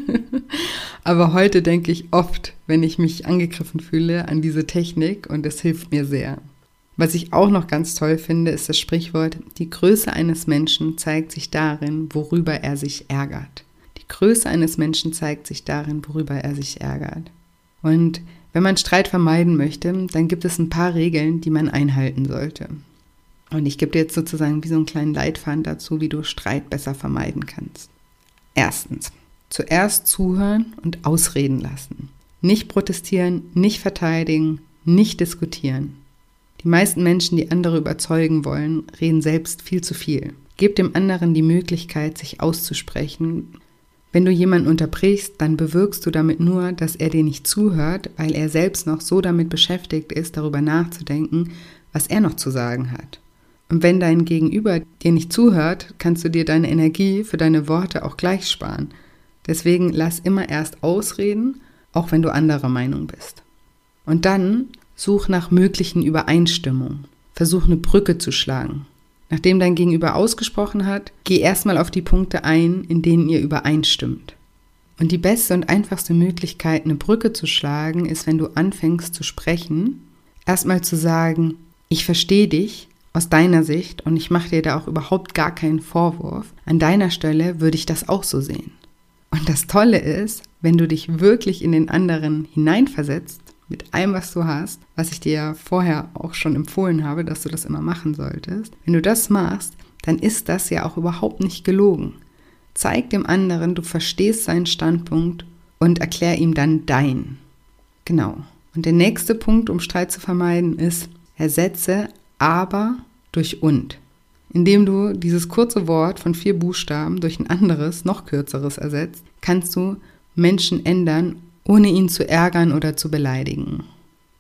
Aber heute denke ich oft, wenn ich mich angegriffen fühle, an diese Technik und es hilft mir sehr. Was ich auch noch ganz toll finde, ist das Sprichwort: Die Größe eines Menschen zeigt sich darin, worüber er sich ärgert. Die Größe eines Menschen zeigt sich darin, worüber er sich ärgert. Und wenn man Streit vermeiden möchte, dann gibt es ein paar Regeln, die man einhalten sollte. Und ich gebe dir jetzt sozusagen wie so einen kleinen Leitfaden dazu, wie du Streit besser vermeiden kannst. Erstens, zuerst zuhören und ausreden lassen. Nicht protestieren, nicht verteidigen, nicht diskutieren. Die meisten Menschen, die andere überzeugen wollen, reden selbst viel zu viel. Gib dem anderen die Möglichkeit, sich auszusprechen. Wenn du jemanden unterbrichst, dann bewirkst du damit nur, dass er dir nicht zuhört, weil er selbst noch so damit beschäftigt ist, darüber nachzudenken, was er noch zu sagen hat. Und wenn dein Gegenüber dir nicht zuhört, kannst du dir deine Energie für deine Worte auch gleich sparen. Deswegen lass immer erst ausreden, auch wenn du anderer Meinung bist. Und dann such nach möglichen Übereinstimmungen. Versuch eine Brücke zu schlagen. Nachdem dein Gegenüber ausgesprochen hat, geh erstmal auf die Punkte ein, in denen ihr übereinstimmt. Und die beste und einfachste Möglichkeit, eine Brücke zu schlagen, ist, wenn du anfängst zu sprechen, erstmal zu sagen: Ich verstehe dich aus deiner Sicht und ich mache dir da auch überhaupt gar keinen Vorwurf. An deiner Stelle würde ich das auch so sehen. Und das Tolle ist, wenn du dich wirklich in den anderen hineinversetzt, mit allem, was du hast, was ich dir ja vorher auch schon empfohlen habe, dass du das immer machen solltest. Wenn du das machst, dann ist das ja auch überhaupt nicht gelogen. Zeig dem anderen, du verstehst seinen Standpunkt und erklär ihm dann deinen. Genau. Und der nächste Punkt, um Streit zu vermeiden, ist: Ersetze aber durch und. Indem du dieses kurze Wort von 4 Buchstaben durch ein anderes, noch kürzeres ersetzt, kannst du Menschen ändern, ohne ihn zu ärgern oder zu beleidigen.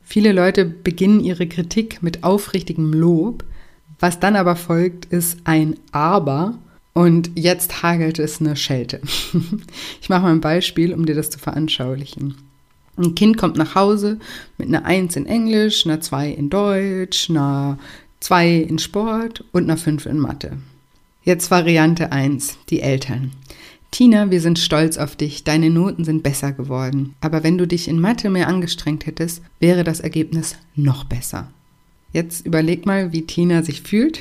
Viele Leute beginnen ihre Kritik mit aufrichtigem Lob. Was dann aber folgt, ist ein Aber. Und jetzt hagelt es eine Schelte. Ich mache mal ein Beispiel, um dir das zu veranschaulichen. Ein Kind kommt nach Hause mit einer 1 in Englisch, einer 2 in Deutsch, einer 2 in Sport und einer 5 in Mathe. Jetzt Variante 1, die Eltern. Tina, wir sind stolz auf dich, deine Noten sind besser geworden. Aber wenn du dich in Mathe mehr angestrengt hättest, wäre das Ergebnis noch besser. Jetzt überleg mal, wie Tina sich fühlt.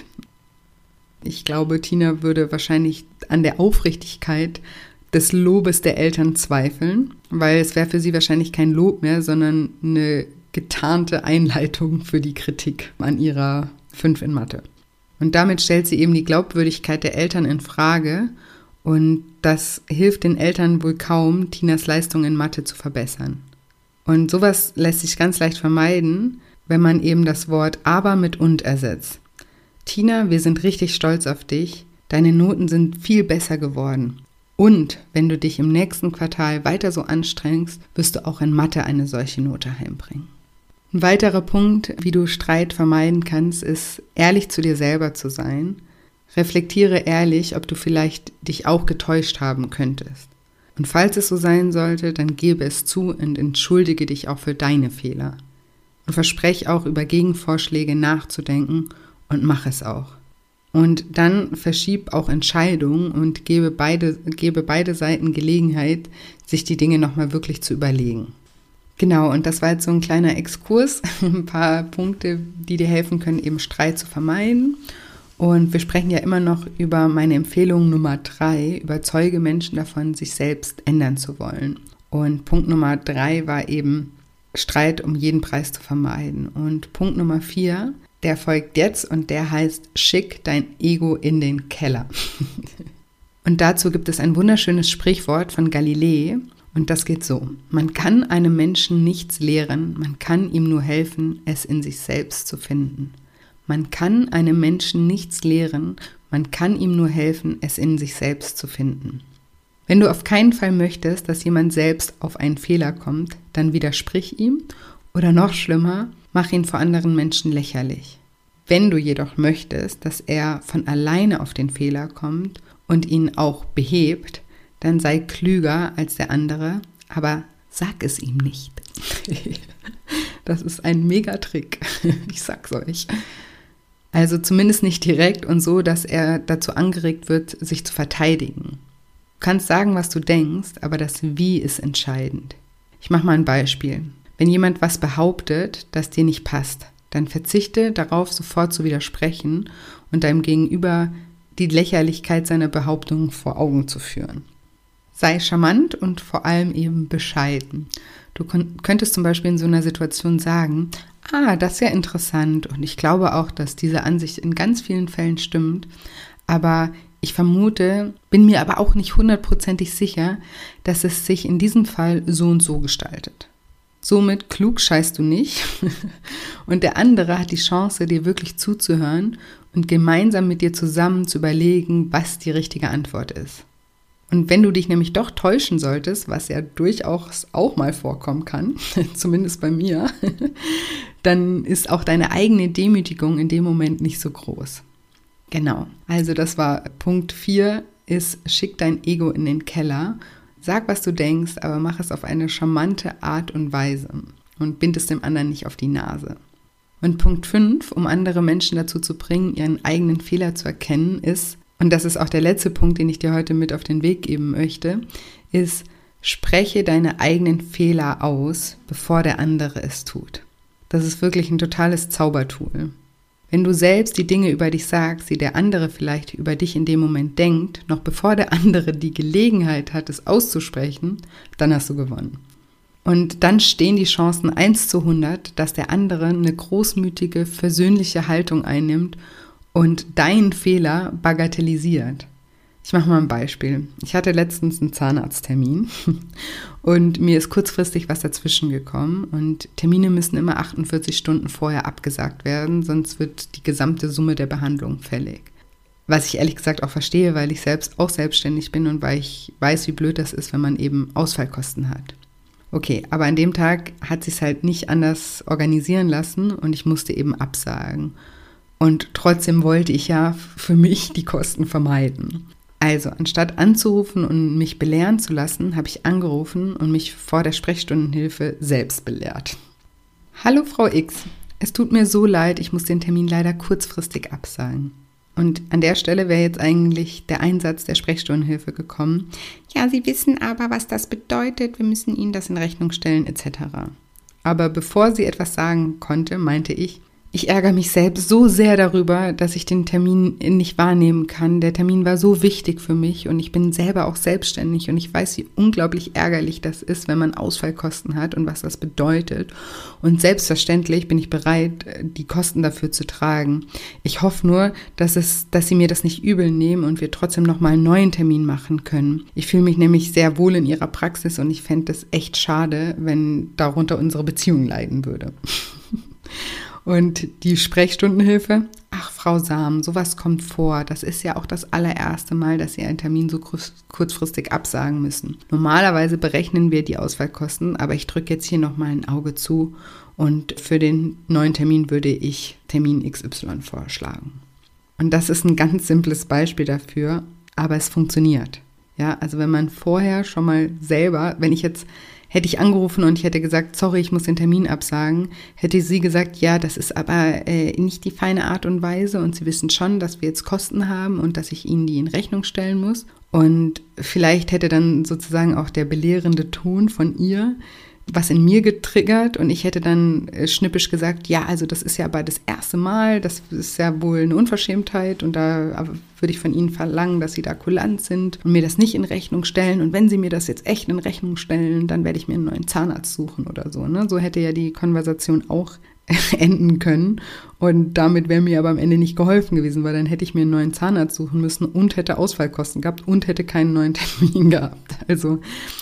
Ich glaube, Tina würde wahrscheinlich an der Aufrichtigkeit des Lobes der Eltern zweifeln, weil es wäre für sie wahrscheinlich kein Lob mehr, sondern eine getarnte Einleitung für die Kritik an ihrer 5 in Mathe. Und damit stellt sie eben die Glaubwürdigkeit der Eltern in Frage und das hilft den Eltern wohl kaum, Tinas Leistung in Mathe zu verbessern. Und sowas lässt sich ganz leicht vermeiden, wenn man eben das Wort aber mit und ersetzt. Tina, wir sind richtig stolz auf dich. Deine Noten sind viel besser geworden. Und wenn du dich im nächsten Quartal weiter so anstrengst, wirst du auch in Mathe eine solche Note heimbringen. Ein weiterer Punkt, wie du Streit vermeiden kannst, ist, ehrlich zu dir selber zu sein. Reflektiere ehrlich, ob du vielleicht dich auch getäuscht haben könntest. Und falls es so sein sollte, dann gebe es zu und entschuldige dich auch für deine Fehler. Und verspreche auch, über Gegenvorschläge nachzudenken und mach es auch. Und dann verschieb auch Entscheidungen und gebe beide Seiten Gelegenheit, sich die Dinge nochmal wirklich zu überlegen. Genau, und das war jetzt so ein kleiner Exkurs, ein paar Punkte, die dir helfen können, eben Streit zu vermeiden. Und wir sprechen ja immer noch über meine Empfehlung Nummer 3, überzeuge Menschen davon, sich selbst ändern zu wollen. Und Punkt Nummer 3 war eben, Streit um jeden Preis zu vermeiden. Und Punkt Nummer 4, der folgt jetzt und der heißt, schick dein Ego in den Keller. Und dazu gibt es ein wunderschönes Sprichwort von Galilei und das geht so. Man kann einem Menschen nichts lehren, man kann ihm nur helfen, es in sich selbst zu finden. Man kann einem Menschen nichts lehren, man kann ihm nur helfen, es in sich selbst zu finden. Wenn du auf keinen Fall möchtest, dass jemand selbst auf einen Fehler kommt, dann widersprich ihm oder noch schlimmer, mach ihn vor anderen Menschen lächerlich. Wenn du jedoch möchtest, dass er von alleine auf den Fehler kommt und ihn auch behebt, dann sei klüger als der andere, aber sag es ihm nicht. Das ist ein Megatrick, ich sag's euch. Also zumindest nicht direkt und so, dass er dazu angeregt wird, sich zu verteidigen. Du kannst sagen, was du denkst, aber das Wie ist entscheidend. Ich mache mal ein Beispiel. Wenn jemand was behauptet, das dir nicht passt, dann verzichte darauf, sofort zu widersprechen und deinem Gegenüber die Lächerlichkeit seiner Behauptung vor Augen zu führen. Sei charmant und vor allem eben bescheiden. Du könntest zum Beispiel in so einer Situation sagen, das ist ja interessant und ich glaube auch, dass diese Ansicht in ganz vielen Fällen stimmt, aber ich vermute, bin mir aber auch nicht 100%ig sicher, dass es sich in diesem Fall so und so gestaltet. Somit klugscheißt du nicht und der andere hat die Chance, dir wirklich zuzuhören und gemeinsam mit dir zusammen zu überlegen, was die richtige Antwort ist. Und wenn du dich nämlich doch täuschen solltest, was ja durchaus auch mal vorkommen kann, zumindest bei mir, dann ist auch deine eigene Demütigung in dem Moment nicht so groß. Genau, also das war Punkt 4, ist, schick dein Ego in den Keller. Sag, was du denkst, aber mach es auf eine charmante Art und Weise und bind es dem anderen nicht auf die Nase. Und Punkt 5, um andere Menschen dazu zu bringen, ihren eigenen Fehler zu erkennen, ist, und das ist auch der letzte Punkt, den ich dir heute mit auf den Weg geben möchte, ist, spreche deine eigenen Fehler aus, bevor der andere es tut. Das ist wirklich ein totales Zaubertool. Wenn du selbst die Dinge über dich sagst, die der andere vielleicht über dich in dem Moment denkt, noch bevor der andere die Gelegenheit hat, es auszusprechen, dann hast du gewonnen. Und dann stehen die Chancen 1:100, dass der andere eine großmütige, versöhnliche Haltung einnimmt und deinen Fehler bagatellisiert. Ich mache mal ein Beispiel. Ich hatte letztens einen Zahnarzttermin und mir ist kurzfristig was dazwischen gekommen und Termine müssen immer 48 Stunden vorher abgesagt werden, sonst wird die gesamte Summe der Behandlung fällig. Was ich ehrlich gesagt auch verstehe, weil ich selbst auch selbstständig bin und weil ich weiß, wie blöd das ist, wenn man eben Ausfallkosten hat. Okay, aber an dem Tag hat sie es halt nicht anders organisieren lassen und ich musste eben absagen. Und trotzdem wollte ich ja für mich die Kosten vermeiden. Also, anstatt anzurufen und mich belehren zu lassen, habe ich angerufen und mich vor der Sprechstundenhilfe selbst belehrt. Hallo Frau X, es tut mir so leid, ich muss den Termin leider kurzfristig absagen. Und an der Stelle wäre jetzt eigentlich der Einsatz der Sprechstundenhilfe gekommen. Ja, Sie wissen aber, was das bedeutet, wir müssen Ihnen das in Rechnung stellen etc. Aber bevor sie etwas sagen konnte, meinte ich ärgere mich selbst so sehr darüber, dass ich den Termin nicht wahrnehmen kann. Der Termin war so wichtig für mich und ich bin selber auch selbstständig und ich weiß, wie unglaublich ärgerlich das ist, wenn man Ausfallkosten hat und was das bedeutet. Und selbstverständlich bin ich bereit, die Kosten dafür zu tragen. Ich hoffe nur, dass Sie mir das nicht übel nehmen und wir trotzdem nochmal einen neuen Termin machen können. Ich fühle mich nämlich sehr wohl in Ihrer Praxis und ich fände es echt schade, wenn darunter unsere Beziehung leiden würde. Und die Sprechstundenhilfe, ach Frau Sam, sowas kommt vor. Das ist ja auch das allererste Mal, dass Sie einen Termin so kurzfristig absagen müssen. Normalerweise berechnen wir die Ausfallkosten, aber ich drücke jetzt hier nochmal ein Auge zu und für den neuen Termin würde ich Termin XY vorschlagen. Und das ist ein ganz simples Beispiel dafür, aber es funktioniert. Ja, also wenn man vorher schon mal selber, hätte ich angerufen und ich hätte gesagt, sorry, ich muss den Termin absagen, hätte sie gesagt, ja, das ist aber nicht die feine Art und Weise und Sie wissen schon, dass wir jetzt Kosten haben und dass ich Ihnen die in Rechnung stellen muss. Und vielleicht hätte dann sozusagen auch der belehrende Ton von ihr was in mir getriggert und ich hätte dann schnippisch gesagt, ja, also das ist ja aber das erste Mal, das ist ja wohl eine Unverschämtheit und da würde ich von Ihnen verlangen, dass Sie da kulant sind und mir das nicht in Rechnung stellen und wenn Sie mir das jetzt echt in Rechnung stellen, dann werde ich mir einen neuen Zahnarzt suchen oder so. Ne? So hätte ja die Konversation auch enden können und damit wäre mir aber am Ende nicht geholfen gewesen, weil dann hätte ich mir einen neuen Zahnarzt suchen müssen und hätte Ausfallkosten gehabt und hätte keinen neuen Termin gehabt. Also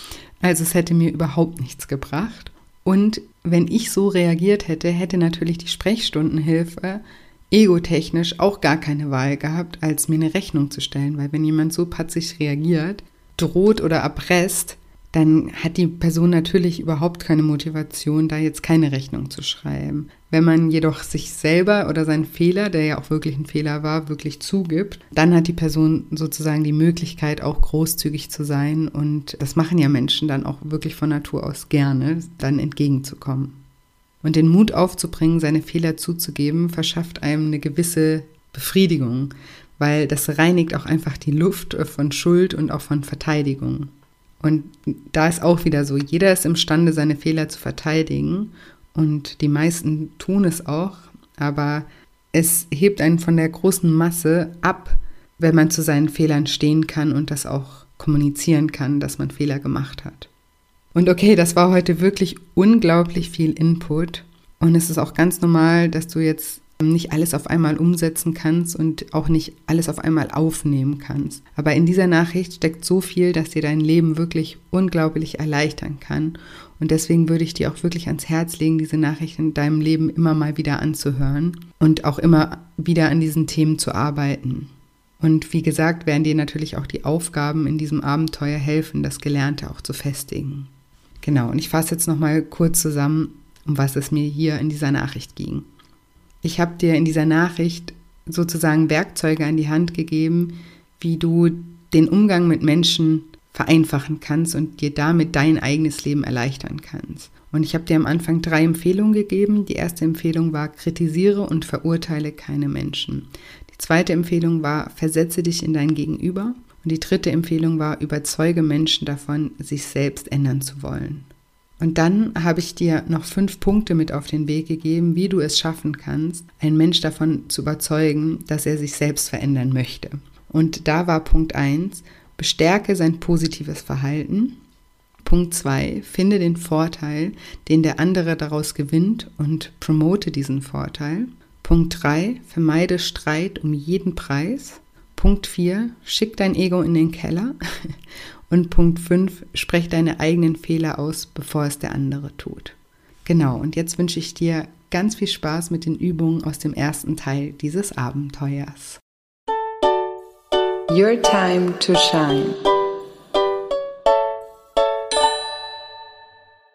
es hätte mir überhaupt nichts gebracht. Und wenn ich so reagiert hätte, hätte natürlich die Sprechstundenhilfe egotechnisch auch gar keine Wahl gehabt, als mir eine Rechnung zu stellen. Weil wenn jemand so patzig reagiert, droht oder erpresst, dann hat die Person natürlich überhaupt keine Motivation, da jetzt keine Rechnung zu schreiben. Wenn man jedoch sich selber oder seinen Fehler, der ja auch wirklich ein Fehler war, wirklich zugibt, dann hat die Person sozusagen die Möglichkeit, auch großzügig zu sein. Und das machen ja Menschen dann auch wirklich von Natur aus gerne, dann entgegenzukommen. Und den Mut aufzubringen, seine Fehler zuzugeben, verschafft einem eine gewisse Befriedigung, weil das reinigt auch einfach die Luft von Schuld und auch von Verteidigung. Und da ist auch wieder so, jeder ist imstande, seine Fehler zu verteidigen und die meisten tun es auch, aber es hebt einen von der großen Masse ab, wenn man zu seinen Fehlern stehen kann und das auch kommunizieren kann, dass man Fehler gemacht hat. Und okay, das war heute wirklich unglaublich viel Input und es ist auch ganz normal, dass du jetzt nicht alles auf einmal umsetzen kannst und auch nicht alles auf einmal aufnehmen kannst. Aber in dieser Nachricht steckt so viel, dass dir dein Leben wirklich unglaublich erleichtern kann. Und deswegen würde ich dir auch wirklich ans Herz legen, diese Nachricht in deinem Leben immer mal wieder anzuhören und auch immer wieder an diesen Themen zu arbeiten. Und wie gesagt, werden dir natürlich auch die Aufgaben in diesem Abenteuer helfen, das Gelernte auch zu festigen. Genau, und ich fasse jetzt nochmal kurz zusammen, um was es mir hier in dieser Nachricht ging. Ich habe dir in dieser Nachricht sozusagen Werkzeuge an die Hand gegeben, wie du den Umgang mit Menschen vereinfachen kannst und dir damit dein eigenes Leben erleichtern kannst. Und ich habe dir am Anfang 3 Empfehlungen gegeben. Die erste Empfehlung war, kritisiere und verurteile keine Menschen. Die zweite Empfehlung war, versetze dich in dein Gegenüber. Und die dritte Empfehlung war, überzeuge Menschen davon, sich selbst ändern zu wollen. Und dann habe ich dir noch 5 Punkte mit auf den Weg gegeben, wie du es schaffen kannst, einen Mensch davon zu überzeugen, dass er sich selbst verändern möchte. Und da war Punkt 1, bestärke sein positives Verhalten. Punkt 2, finde den Vorteil, den der andere daraus gewinnt und promote diesen Vorteil. Punkt 3, vermeide Streit um jeden Preis. Punkt 4, schick dein Ego in den Keller. Und Punkt 5, sprech deine eigenen Fehler aus, bevor es der andere tut. Genau, und jetzt wünsche ich dir ganz viel Spaß mit den Übungen aus dem ersten Teil dieses Abenteuers. Your time to shine.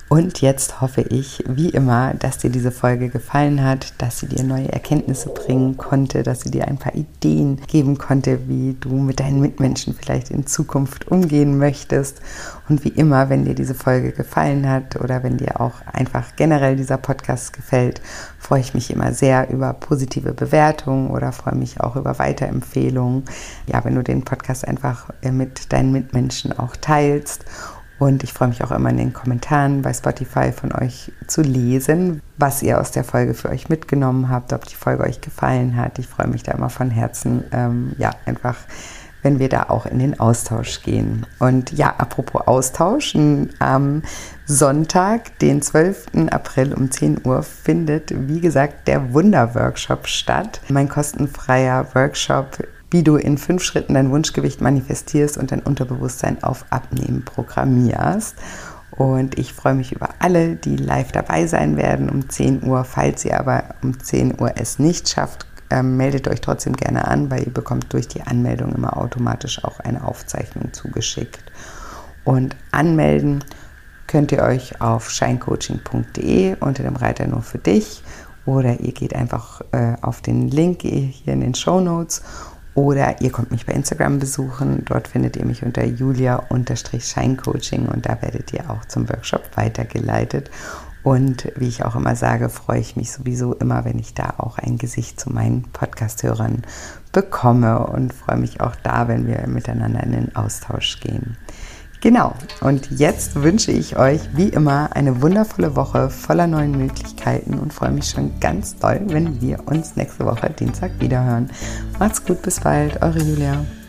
Und jetzt hoffe ich, wie immer, dass dir diese Folge gefallen hat, dass sie dir neue Erkenntnisse bringen konnte, dass sie dir ein paar Ideen geben konnte, wie du mit deinen Mitmenschen vielleicht in Zukunft umgehen möchtest. Und wie immer, wenn dir diese Folge gefallen hat oder wenn dir auch einfach generell dieser Podcast gefällt, freue ich mich immer sehr über positive Bewertungen oder freue mich auch über Weiterempfehlungen. Ja, wenn du den Podcast einfach mit deinen Mitmenschen auch teilst. Und ich freue mich auch immer in den Kommentaren bei Spotify von euch zu lesen, was ihr aus der Folge für euch mitgenommen habt, ob die Folge euch gefallen hat. Ich freue mich da immer von Herzen, einfach, wenn wir da auch in den Austausch gehen. Und ja, apropos Austausch, am Sonntag, den 12. April um 10 Uhr findet, wie gesagt, der Wunder-Workshop statt. Mein kostenfreier Workshop, wie du in 5 Schritten dein Wunschgewicht manifestierst und dein Unterbewusstsein auf Abnehmen programmierst. Und ich freue mich über alle, die live dabei sein werden um 10 Uhr. Falls ihr aber um 10 Uhr es nicht schafft, meldet euch trotzdem gerne an, weil ihr bekommt durch die Anmeldung immer automatisch auch eine Aufzeichnung zugeschickt. Und anmelden könnt ihr euch auf shinecoaching.de unter dem Reiter nur für dich, oder ihr geht einfach auf den Link hier in den Shownotes. Oder ihr kommt mich bei Instagram besuchen, dort findet ihr mich unter julia_shinecoaching und da werdet ihr auch zum Workshop weitergeleitet. Und wie ich auch immer sage, freue ich mich sowieso immer, wenn ich da auch ein Gesicht zu meinen Podcast-Hörern bekomme und freue mich auch da, wenn wir miteinander in den Austausch gehen. Genau, und jetzt wünsche ich euch wie immer eine wundervolle Woche voller neuen Möglichkeiten und freue mich schon ganz doll, wenn wir uns nächste Woche Dienstag wiederhören. Macht's gut, bis bald, eure Julia.